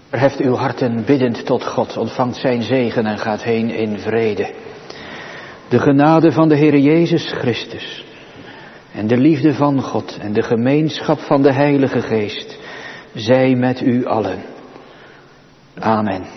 Verheft uw harten biddend tot God, ontvangt zijn zegen en gaat heen in vrede. De genade van de Heere Jezus Christus en de liefde van God en de gemeenschap van de Heilige Geest zij met u allen. Amen.